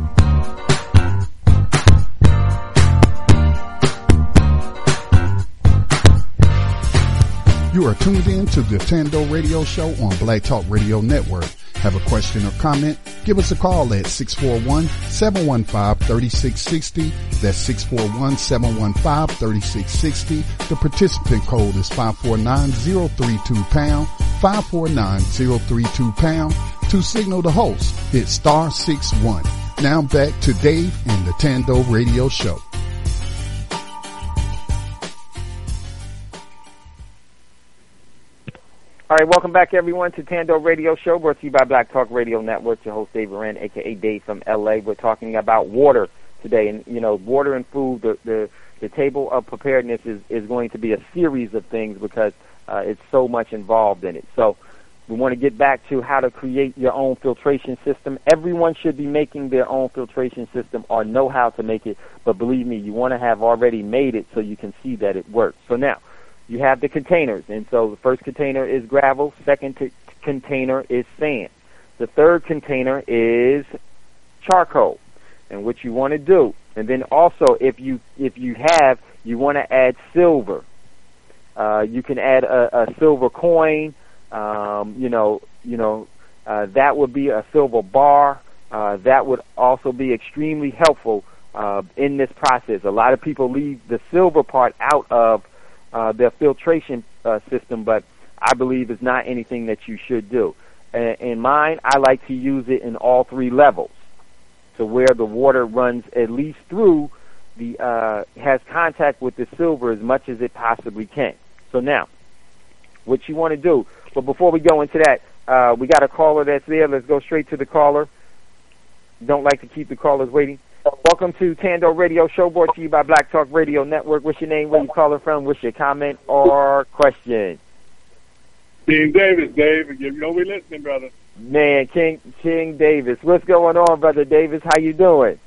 You are tuned in to the Tando Radio Show on Black Talk Radio Network. Have a question or comment? Give us a call at six four one, seven one five, three six six zero. That's six four one, seven one five, three six six zero. The participant code is five four nine zero three two pound, five four nine zero three two pound. To signal the host, hit star six one. Now back to Dave and the Tando Radio Show. All right, welcome back, everyone, to Tando Radio Show, brought to you by Black Talk Radio Network. Your host, Dave Wren, a k a. Dave from L A. We're talking about water today. And, you know, water and food, the, the, the table of preparedness is, is going to be a series of things because uh, it's so much involved in it. So we want to get back to how to create your own filtration system. Everyone should be making their own filtration system or know how to make it. But believe me, you want to have already made it so you can see that it works. So now, you have the containers, and so the first container is gravel, second t- container is sand. The third container is charcoal, and what you want to do, and then also if you if you have, you want to add silver. Uh, you can add a, a silver coin, um, you know, you know, uh, that would be a silver bar. Uh, that would also be extremely helpful uh, in this process. A lot of people leave the silver part out of Uh, their filtration uh, system, but I believe it's not anything that you should do. Uh, in mine, I like to use it in all three levels, to where the water runs at least through the, uh, has contact with the silver as much as it possibly can. So now, what you want to do, but before we go into that, uh, we got a caller that's there. Let's go straight to the caller. Don't like to keep the callers waiting. Welcome to Tando Radio Show, brought to you by Black Talk Radio Network. What's your name? Where you calling from? What's your comment or question? King Davis, Dave. You know we listening, brother. Man, King King Davis. What's going on, Brother Davis? How you doing?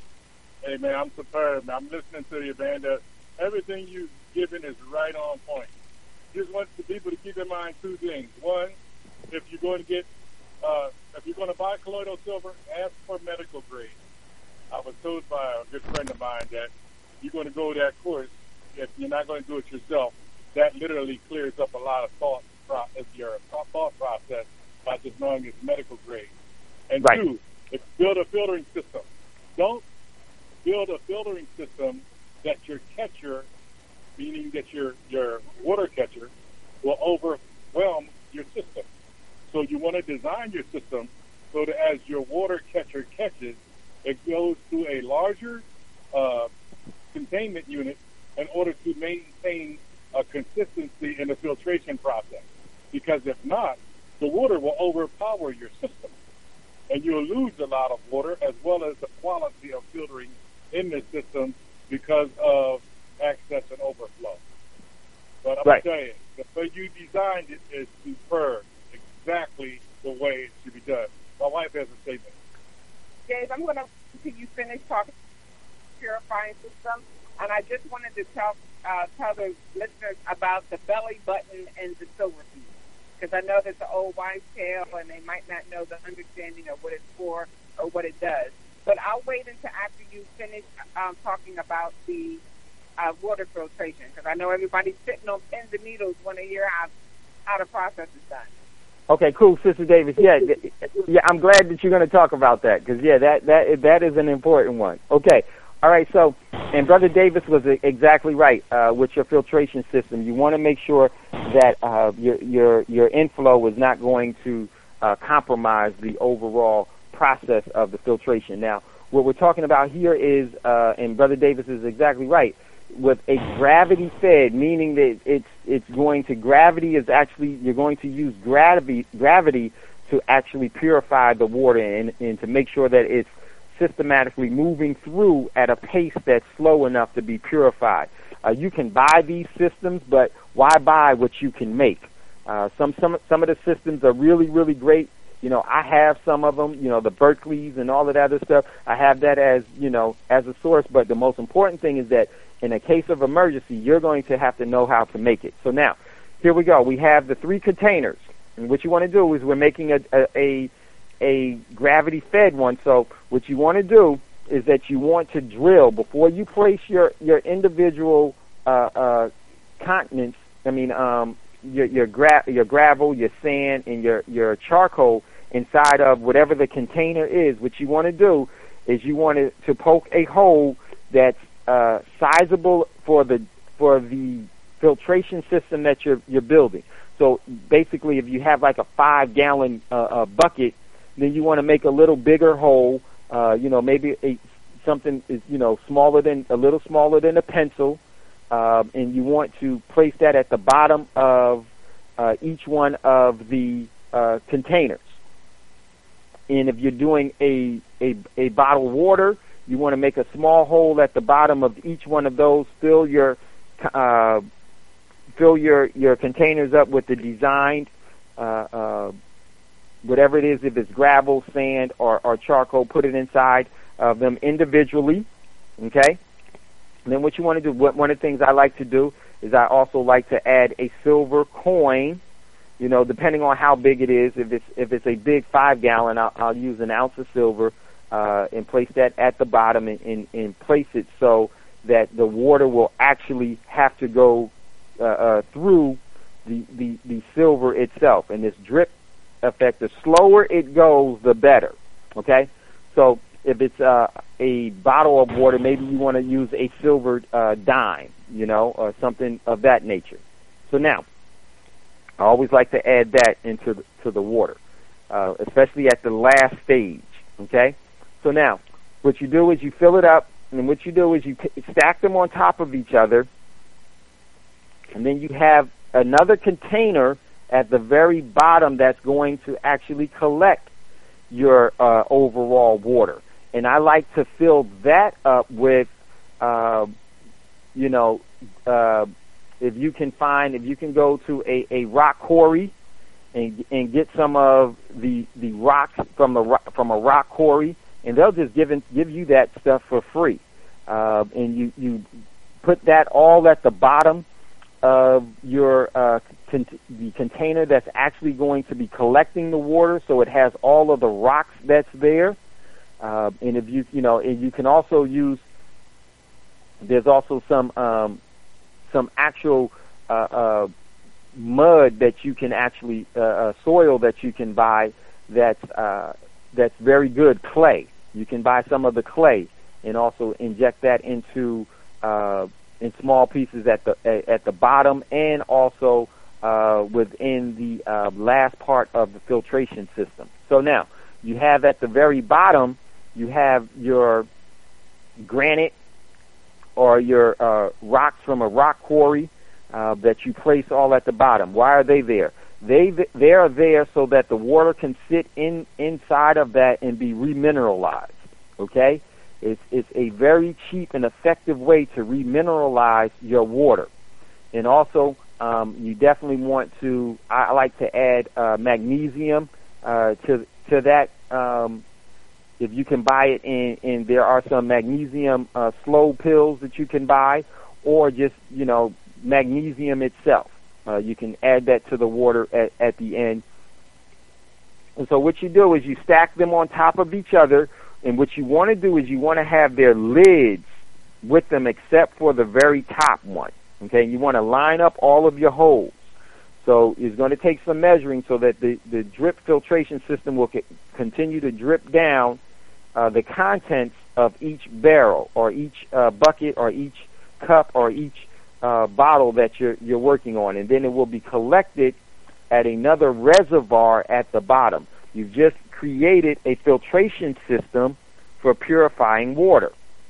Hey, man, I'm superb. I'm listening to you, man. Uh, everything you've given is right on point. Just want the people to keep in mind two things. One, if you're going to get, uh, if you're going to buy colloidal silver, ask for medical grade. I was told by a good friend of mine that you're going to go that course, if you're not going to do it yourself, that literally clears up a lot of thought process, your thought process by just knowing it's medical grade. And right. two, if build a filtering system. Don't build a filtering system that your catcher, meaning that your, your water catcher, will overwhelm your system. So you want to design your system so that as your water catcher catches, it goes to a larger uh, containment unit in order to maintain a consistency in the filtration process. Because if not, the water will overpower your system, and you'll lose a lot of water as well as the quality of filtering in the system because of excess and overflow. But I'm right. going to tell you, the way you designed it is superb, exactly the way it should be done. My wife has a statement. Dave, I'm going to until you finish talking about the purifying system, and I just wanted to tell uh, tell the listeners about the belly button and the silver piece, because I know that's an old wives' tale, and they might not know the understanding of what it's for or what it does. But I'll wait until after you finish um, talking about the uh, water filtration, because I know everybody's sitting on pins and needles when they hear how how the process is done. Okay, cool, Sister Davis. Yeah, yeah. I'm glad that you're going to talk about that because yeah, that that that is an important one. Okay, all right. So, and Brother Davis was exactly right uh, with your filtration system. You want to make sure that uh, your your your inflow is not going to uh, compromise the overall process of the filtration. Now, what we're talking about here is, uh, and Brother Davis is exactly right, with a gravity fed, meaning that it's it's going to gravity is actually you're going to use gravity gravity to actually purify the water and, and to make sure that it's systematically moving through at a pace that's slow enough to be purified. Uh, you can buy these systems, but why buy what you can make? Uh, some some some of the systems are really really great. You know, I have some of them. You know, the Berkeleys and all of that other stuff. I have that as you know as a source. But the most important thing is that in a case of emergency, you're going to have to know how to make it. So now, here we go. We have the three containers, and what you want to do is we're making a a, a a gravity-fed one. So what you want to do is that you want to drill before you place your your individual uh, uh, continents. I mean, um, your your, gra- your gravel, your sand, and your your charcoal inside of whatever the container is. What you want to do is you want to, to poke a hole that's uh, sizable for the for the filtration system that you're you're building. So basically, if you have like a five-gallon uh, uh, bucket, then you want to make a little bigger hole. Uh, you know, maybe a, something is you know smaller than a little smaller than a pencil, uh, and you want to place that at the bottom of uh, each one of the uh, containers. And if you're doing a, a a bottled water, you want to make a small hole at the bottom of each one of those. Fill your uh, fill your your containers up with the designed. Uh, uh, Whatever it is, if it's gravel, sand, or, or charcoal, put it inside of them individually, okay? And then what you want to do, what, one of the things I like to do is I also like to add a silver coin, you know, depending on how big it is. If it's if it's a big five-gallon, I'll, I'll use an ounce of silver uh, and place that at the bottom and, and, and place it so that the water will actually have to go uh, uh, through the, the, the silver itself. And this drip effect, the slower it goes, the better. Okay, so if it's uh, a bottle of water, maybe you want to use a silver uh, dime, you know, or something of that nature. So now, I always like to add that into the, to the water, uh, especially at the last stage. Okay, so now what you do is you fill it up, and what you do is you t- stack them on top of each other, and then you have another container at the very bottom that's going to actually collect your uh, overall water. And I like to fill that up with, uh, you know, uh, if you can find, if you can go to a, a rock quarry and and get some of the the rocks from the from a rock quarry, and they'll just give in, give you that stuff for free. Uh, and you you put that all at the bottom of your uh, con- the container that's actually going to be collecting the water, so it has all of the rocks that's there. Uh, and if you you know, and you can also use. There's also some um, some actual uh, uh, mud that you can actually uh, uh, soil that you can buy that's uh, that's very good clay. You can buy some of the clay and also inject that into uh, in small pieces at the at the bottom and also uh, within the uh, last part of the filtration system. So now you have at the very bottom, you have your granite or your uh, rocks from a rock quarry uh, that you place all at the bottom. Why are they there? They they are there so that the water can sit in inside of that and be remineralized. Okay, it's it's a very cheap and effective way to remineralize your water. And also, um, you definitely want to. I like to add uh, magnesium uh, to to that. Um, If you can buy it, and, and there are some magnesium uh, slow pills that you can buy, or just, you know, magnesium itself. Uh, you can add that to the water at, at the end. And so what you do is you stack them on top of each other, and what you want to do is you want to have their lids with them except for the very top one. Okay, you want to line up all of your holes. So it's going to take some measuring so that the, the drip filtration system will c- continue to drip down uh, the contents of each barrel or each uh, bucket or each cup or each uh, bottle that you're, you're working on. And then it will be collected at another reservoir at the bottom. You've just created a filtration system for purifying water.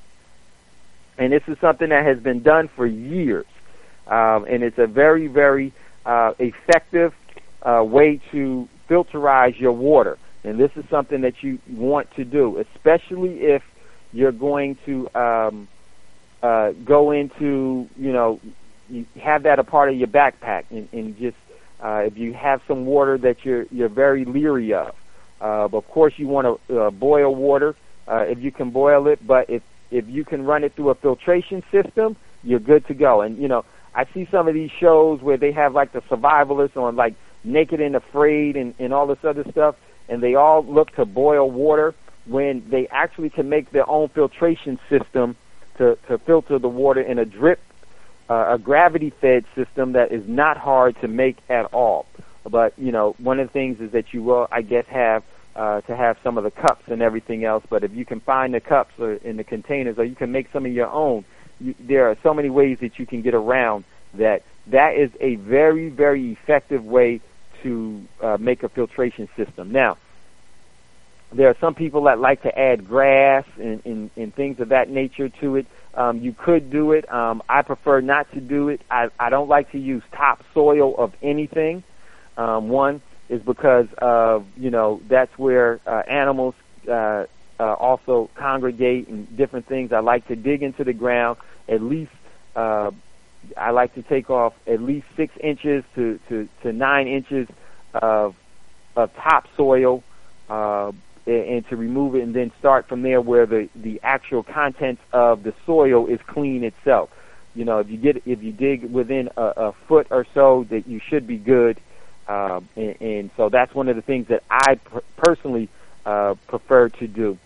And this is something that has been done for years. Um, and it's a very, very Uh, effective uh, way to filterize your water. And this is something that you want to do, especially if you're going to um, uh, go into, you know, you have that a part of your backpack, and, and just uh, if you have some water that you're you're very leery of. Uh, but of course, you want to uh, boil water uh, if you can boil it. But if if you can run it through a filtration system, you're good to go. And you know, I see some of these shows where they have like the survivalists on like Naked and Afraid and, and all this other stuff, and they all look to boil water when they actually can make their own filtration system to, to filter the water in a drip, uh, a gravity-fed system that is not hard to make at all. But, you know, one of the things is that you will, I guess, have uh, to have some of the cups and everything else. But if you can find the cups or in the containers, or you can make some of your own, you, there are so many ways that you can get around that. That is a very, very effective way to uh, make a filtration system. Now, there are some people that like to add grass and, and, and things of that nature to it. Um, you could do it. Um, I prefer not to do it. I, I don't like to use topsoil of anything. Um, one is because of, you know, that's where uh, animals uh, uh, also congregate and different things. I like to dig into the ground at least. Uh, I like to take off at least six inches to, to, to nine inches of, of topsoil uh, and to remove it, and then start from there where the, the actual contents of the soil is clean itself. You know, if you get if you dig within a, a foot or so, that you should be good. Um, and, and so that's one of the things that I per- personally uh, prefer to do.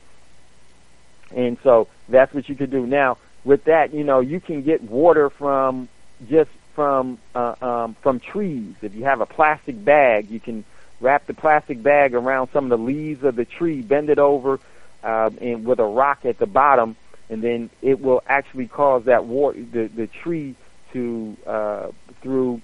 And so that's what you could do. Now, with that, you know, you can get water from just from uh, um, from trees. If you have a plastic bag, you can wrap the plastic bag around some of the leaves of the tree, bend it over, um, and with a rock at the bottom, and then it will actually cause that water, the, the tree to uh, through.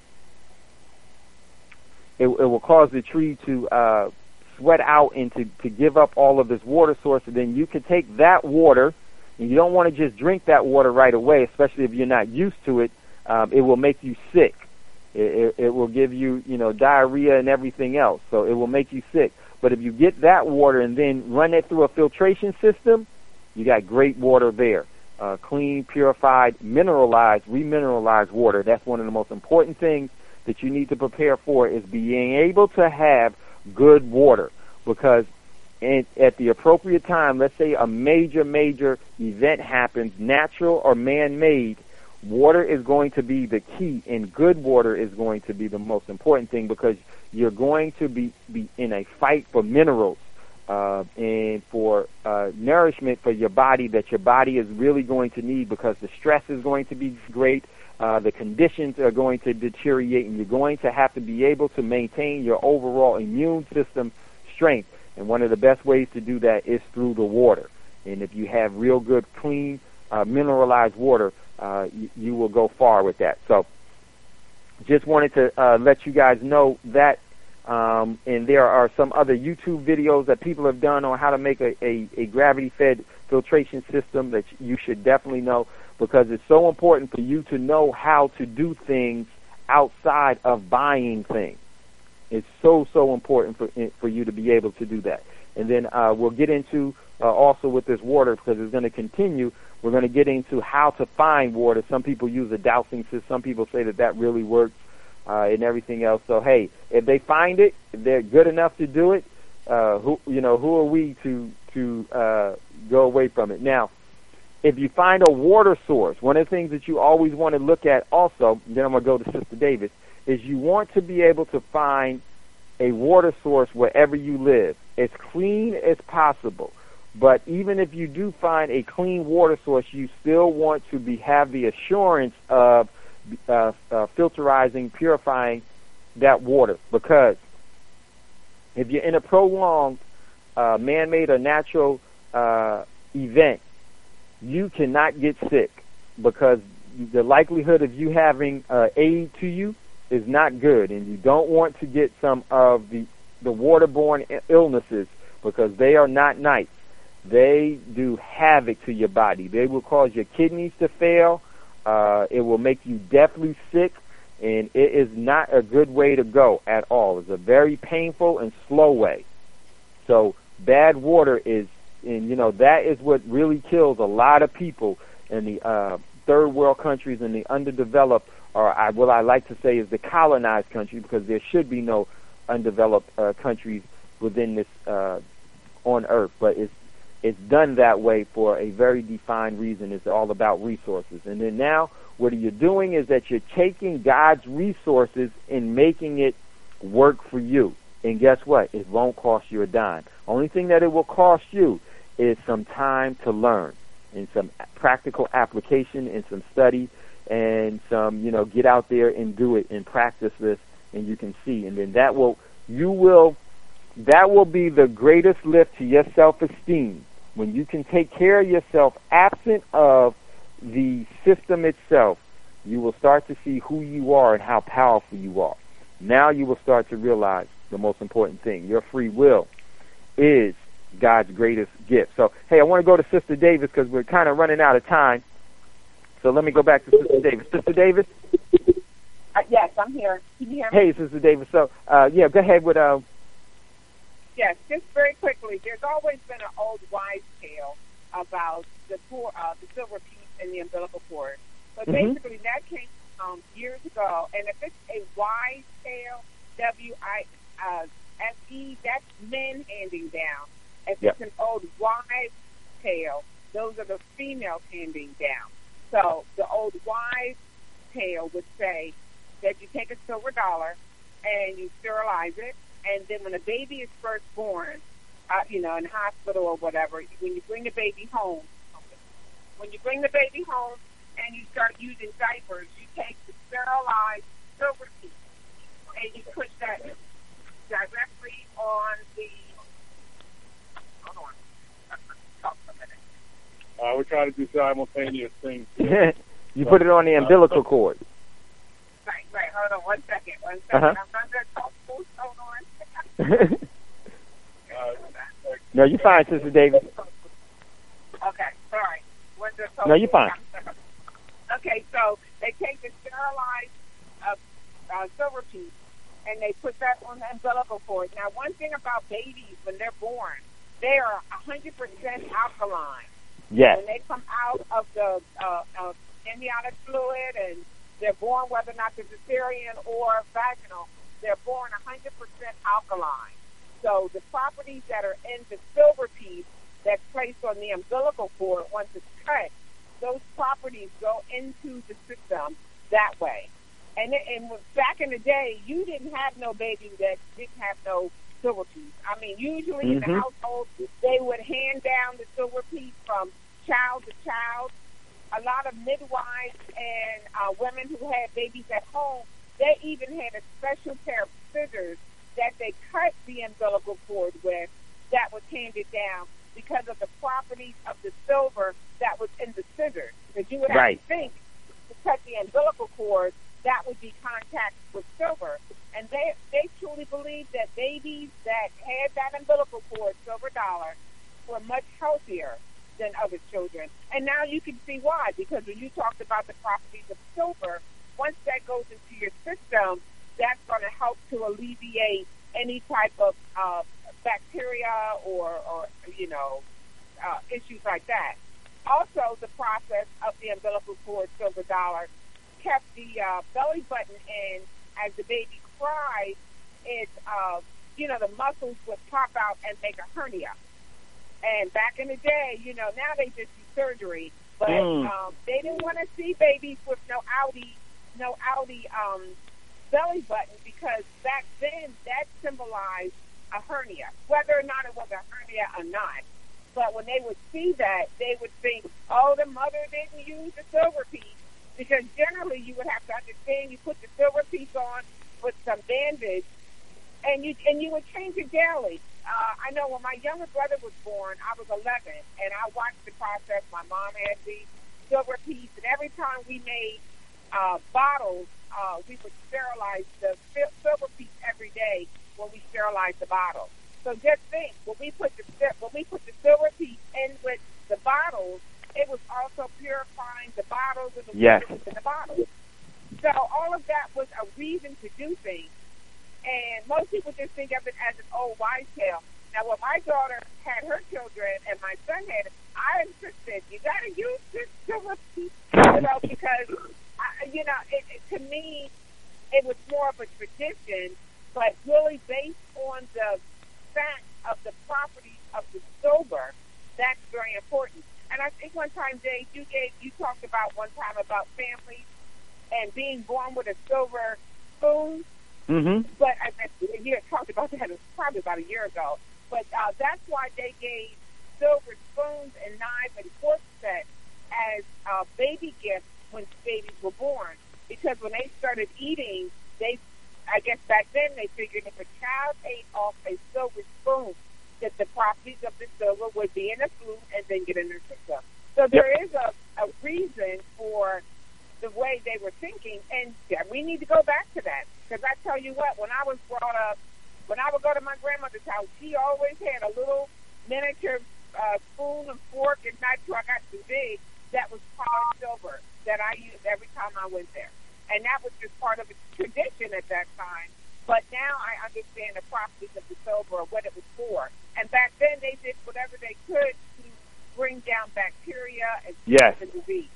It, it will cause the tree to uh, sweat out and to, to give up all of this water source, and then you can take that water. And you don't want to just drink that water right away, especially if you're not used to it. Um, it will make you sick. It, it, it will give you, you know, diarrhea and everything else. So it will make you sick. But if you get that water and then run it through a filtration system, you got great water there. Uh, clean, purified, mineralized, remineralized water. That's one of the most important things that you need to prepare for, is being able to have good water. Because and at the appropriate time, let's say a major, major event happens, natural or man-made, water is going to be the key, and good water is going to be the most important thing, because you're going to be, be in a fight for minerals uh, and for uh, nourishment for your body that your body is really going to need, because the stress is going to be great, uh, the conditions are going to deteriorate, and you're going to have to be able to maintain your overall immune system strength. And one of the best ways to do that is through the water. And if you have real good, clean, uh, mineralized water, uh, you, you will go far with that. So just wanted to uh, let you guys know that. Um, and there are some other YouTube videos that people have done on how to make a, a, a gravity-fed filtration system that you should definitely know, because it's so important for you to know how to do things outside of buying things. It's so, so important for for you to be able to do that. And then uh, we'll get into uh, also with this water, because it's going to continue. We're going to get into how to find water. Some people use a dowsing system. Some people say that that really works uh, and everything else. So, hey, if they find it, if they're good enough to do it, uh, who you know, who are we to, to uh, go away from it? Now, if you find a water source, one of the things that you always want to look at also, then I'm going to go to Sister Davis, is you want to be able to find a water source wherever you live, as clean as possible. But even if you do find a clean water source, you still want to be have the assurance of uh, uh, filterizing, purifying that water. Because if you're in a prolonged uh, man-made or natural uh, event, you cannot get sick, because the likelihood of you having uh, aid to you is not good, and you don't want to get some of the the waterborne illnesses, because they are not nice. They do havoc to your body. They will cause your kidneys to fail. Uh, it will make you deathly sick. And it is not a good way to go at all. It's a very painful and slow way. So bad water is, and you know, that is what really kills a lot of people in the uh, third world countries and the underdeveloped, or I, what I like to say is the colonized countries, because there should be no undeveloped uh, countries within this uh, on Earth. But it's it's done that way for a very defined reason. It's all about resources. And then now what you're doing is that you're taking God's resources and making it work for you. And guess what? It won't cost you a dime. Only thing that it will cost you is some time to learn and some practical application and some study and some, you know, get out there and do it and practice this, and you can see. And then that will, you will, that will be the greatest lift to your self-esteem. When you can take care of yourself absent of the system itself, you will start to see who you are and how powerful you are. Now you will start to realize the most important thing. Your free will is God's greatest gift. So, hey, I want to go to Sister Davis because we're kind of running out of time. So let me go back to Sister Davis. Sister Davis? Uh, yes, I'm here. Can you hear me? Hey, Sister Davis. So, uh, yeah, go ahead with... Uh, Yes, just very quickly, there's always been an old wives' tale about the poor, uh, the silver piece and the umbilical cord. But Mhm. basically, that came um, years ago. And if it's a wives' tale, W I S E, that's men handing down. If Yep. it's an old wives' tale, those are the females handing down. So the old wives' tale would say that you take a silver dollar and you sterilize it. And then when a baby is first born, uh, you know, in hospital or whatever, when you bring the baby home, when you bring the baby home and you start using diapers, you take the sterilized silver piece and you put that directly on the, hold on, talk for a minute. Uh, we're trying to do simultaneous things. you put it on the umbilical cord. Right, right, hold on one second, one second. Uh-huh. I'm not going to talk, hold on. No, you're fine, Sister Davis. Okay, sorry. When's the No, you're fine. Okay, so they take the sterilized uh, uh, silver piece and they put that on the umbilical cord. Now, one thing about babies when they're born, they are one hundred percent alkaline. Yes. When they come out of the uh, uh, amniotic fluid and they're born, whether or not they're cesarean or vaginal, they're born one hundred percent alkaline. So the properties that are in the silver piece that's placed on the umbilical cord, once it's cut, those properties go into the system that way. And, and back in the day, you didn't have no baby that didn't have no silver piece. I mean, usually in the Mhm. household, they would hand down the silver piece from child to child. A lot of midwives and uh, women who had babies at home, they even had a special pair of scissors that they cut the umbilical cord with that was handed down because of the properties of the silver that was in the scissors. Because you would have Right. to think to cut the umbilical cord, that would be contact with silver. And they they truly believed that babies that had that umbilical cord, silver dollar, were much healthier than other children. And now you can see why, because when you talked about the properties of silver, once that goes into your system, that's going to help to alleviate any type of uh, bacteria or, or, you know, uh, issues like that. Also, the process of the umbilical cord, silver dollar, kept the uh, belly button in as the baby cried. It, uh, you know, the muscles would pop out and make a hernia. And back in the day, you know, now they just do surgery, but Mm. um, they didn't want to see babies with no outie, no outie um, belly button, because back then that symbolized a hernia, whether or not it was a hernia or not. But when they would see that, they would think, oh, the mother didn't use the silver piece, because generally you would have to understand you put the silver piece on with some bandage, and you and you would change it daily. Uh, I know when my younger brother was born, I was eleven, and I watched the process. My mom had the silver piece, and every time we made uh, bottles, uh, we would sterilize the silver piece every day when we sterilized the bottle. So just think, when we put the when we put the silver piece in with the bottles, it was also purifying the bottles and the Yes. liquids in the bottles. So all of that was reason to do things. And most people just think of it as an old wives' tale. Now, when my daughter had her children and my son had it, I insisted, you got to use this silver piece, you know, because, I, you know, it, it, to me, it was more of a tradition, but really based on the fact of the properties of the silver, that's very important. And I think one time, Dave, you gave, you talked about one time about families and being born with a silver spoon. Mm-hmm. But I, I, you had talked about that probably about a year ago. But uh, that's why they gave silver spoons and knives and fork sets as uh, baby gifts when babies were born. Because when they started eating, they, I guess back then they figured if a child ate off a silver spoon, that the properties of the silver would be in the food and then get in their system. So there yep. is a, a reason for the way they were thinking, and yeah, we need to go back to that. Because I tell you what, when I was brought up, when I would go to my grandmother's house, she always had a little miniature uh, spoon and fork and knife till I got too big that was polished silver that I used every time I went there. And that was just part of the tradition at that time. But now I understand the properties of the silver or what it was for. And back then they did whatever they could to bring down bacteria and yes. the disease.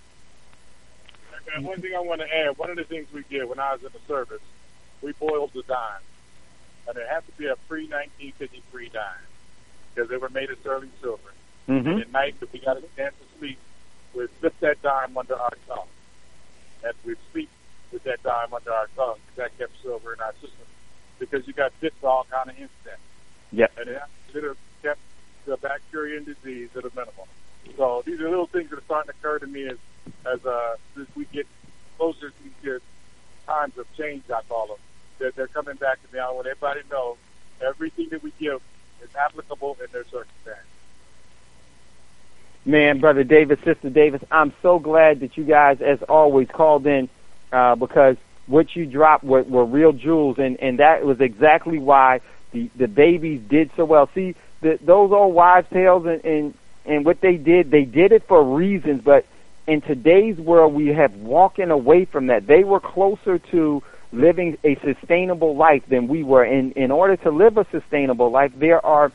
And one thing I want to add, one of the things we did when I was in the service, we boiled the dime. And it had to be a pre nineteen fifty-three dime because they were made of sterling silver. Mm-hmm. And at night, if we got a chance to sleep, we'd slip that dime under our tongue. And we'd sleep with that dime under our tongue because that kept silver in our system. Because you got bits of all kind of insects. Yeah. And it should have kept the bacteria and disease at a minimum. So these are little things that are starting to occur to me as as uh, as we get closer to these times of change, I call them, that they're coming back to me. I want everybody to know everything that we give is applicable in their circumstance. Man, Brother Davis, Sister Davis, I'm so glad that you guys, as always, called in uh, because what you dropped were, were real jewels, and, and that was exactly why the, the babies did so well. See, the, those old wives' tales and, and, and what they did, they did it for reasons, but in today's world, we have walking away from that. They were closer to living a sustainable life than we were. And in order to live a sustainable life, there are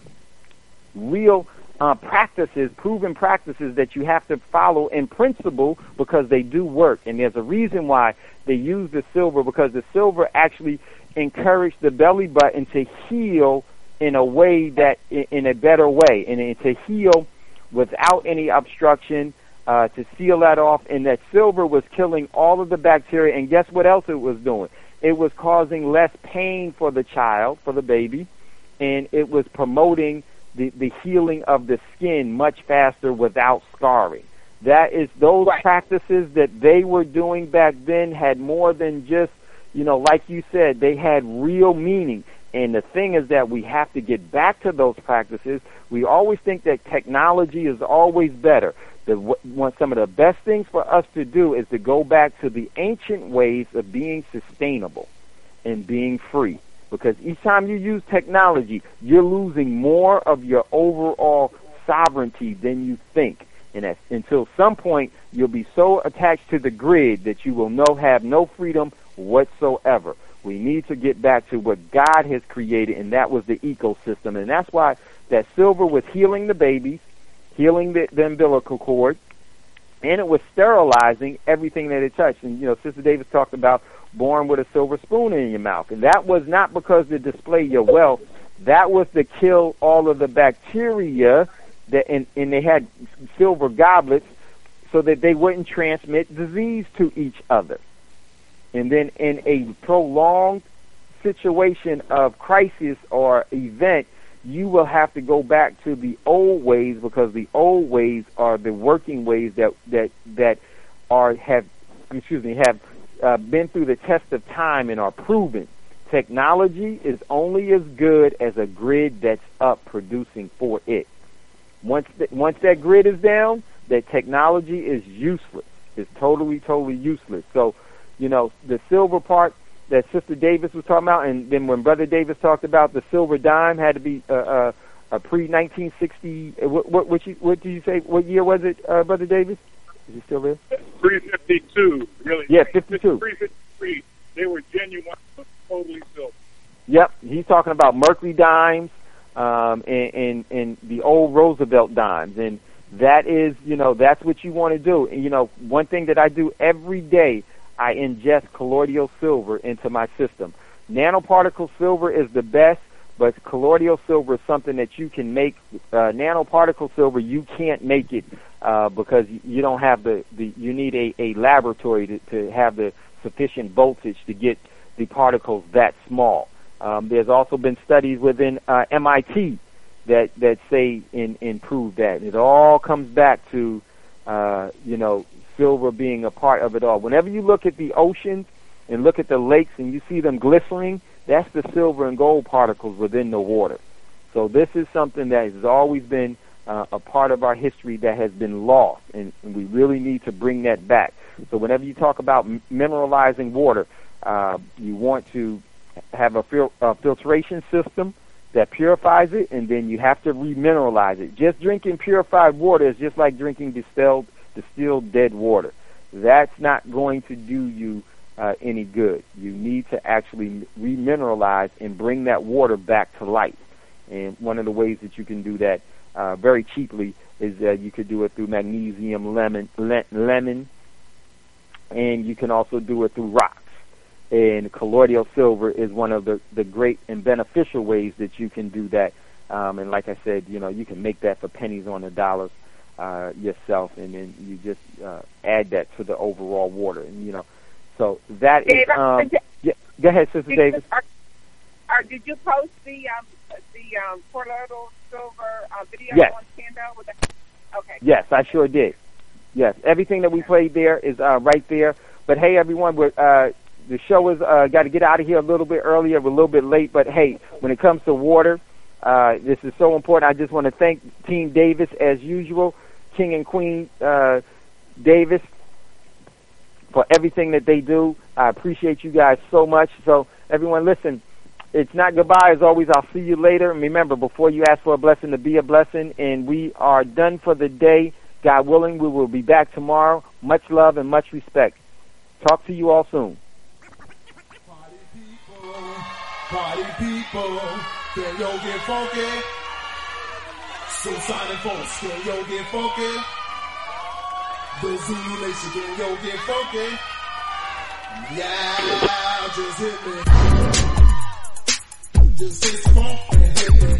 real uh, practices, proven practices that you have to follow in principle because they do work. And there's a reason why they use the silver, because the silver actually encouraged the belly button to heal in a way that, in a better way, and to heal without any obstruction, Uh, to seal that off, and that silver was killing all of the bacteria. And guess what else it was doing? It was causing less pain for the child, for the baby, and it was promoting the, the healing of the skin much faster without scarring. That is, those right. practices that they were doing back then had more than just, you know, like you said, they had real meaning. And the thing is that we have to get back to those practices. We always think that technology is always better. The, one, some of the best things for us to do is to go back to the ancient ways of being sustainable and being free. Because each time you use technology, you're losing more of your overall sovereignty than you think. And that's, until some point, you'll be so attached to the grid that you will no, have no freedom whatsoever. We need to get back to what God has created, and that was the ecosystem. And that's why that silver was healing the babies, healing the, the umbilical cord, and it was sterilizing everything that it touched. And, you know, Sister Davis talked about born with a silver spoon in your mouth. And that was not because to display your wealth. That was to kill all of the bacteria, that, and, and they had silver goblets so that they wouldn't transmit disease to each other. And then in a prolonged situation of crisis or event, you will have to go back to the old ways, because the old ways are the working ways that that that are have excuse me have uh, been through the test of time and are proven. Technology is only as good as a grid that's up producing for it. Once th- once that grid is down, that technology is useless. It's totally totally useless. So, you know, the silver part that Sister Davis was talking about, and then when Brother Davis talked about the silver dime had to be uh, uh, a pre nineteen sixty. What what what, you, what did you say? What year was it, uh, Brother Davis? Is he still there? Pre fifty-two, really. Yeah, fifty-two. Pre fifty-three. they were genuine, totally silver. Yep, he's talking about Mercury dimes um, and, and, and the old Roosevelt dimes. And that is, you know, that's what you want to do. And, you know, one thing that I do every day, I ingest colloidal silver into my system. Nanoparticle silver is the best, but colloidal silver is something that you can make. Uh, nanoparticle silver, you can't make it uh, because you don't have the, the you need a, a laboratory to, to have the sufficient voltage to get the particles that small. Um, there's also been studies within uh, M I T that, that say and, and prove that. It all comes back to, uh, you know, silver being a part of it all. Whenever you look at the oceans and look at the lakes and you see them glistening, that's the silver and gold particles within the water. So this is something that has always been uh, a part of our history that has been lost, and, and we really need to bring that back. So whenever you talk about m- mineralizing water, uh, you want to have a, fil- a filtration system that purifies it, and then you have to remineralize it. Just drinking purified water is just like drinking distilled, distilled dead water. That's not going to do you uh, any good. You need to actually remineralize and bring that water back to life. And one of the ways that you can do that uh, very cheaply is that you could do it through magnesium lemon, le- lemon, and you can also do it through rocks. And colloidal silver is one of the, the great and beneficial ways that you can do that. Um, and like I said, you know, you can make that for pennies on the dollar uh, yourself, and then you just uh, add that to the overall water. And you know, so that is. Um, yeah, go ahead, Sister Davis. Are, are, did you post the um, the um, colloidal silver uh, video yes. on Kendo? With the, okay. Yes, I sure did. Yes, everything that we played there is uh, right there. But hey, everyone, we're. Uh, The show is uh, got to get out of here a little bit earlier. We're a little bit late, but hey, when it comes to water, uh, this is so important. I just want to thank Team Davis as usual, King and Queen uh, Davis, for everything that they do. I appreciate you guys so much. So everyone, listen, it's not goodbye. As always, I'll see you later. And remember, before you ask for a blessing, to be a blessing. And we are done for the day. God willing, we will be back tomorrow. Much love and much respect. Talk to you all soon. Party people, can yo get funky? So Sonic folks, can yo get funky? The Zulu Nation, can yo get funky? Yeah, just hit me. Just hit funk and hit me.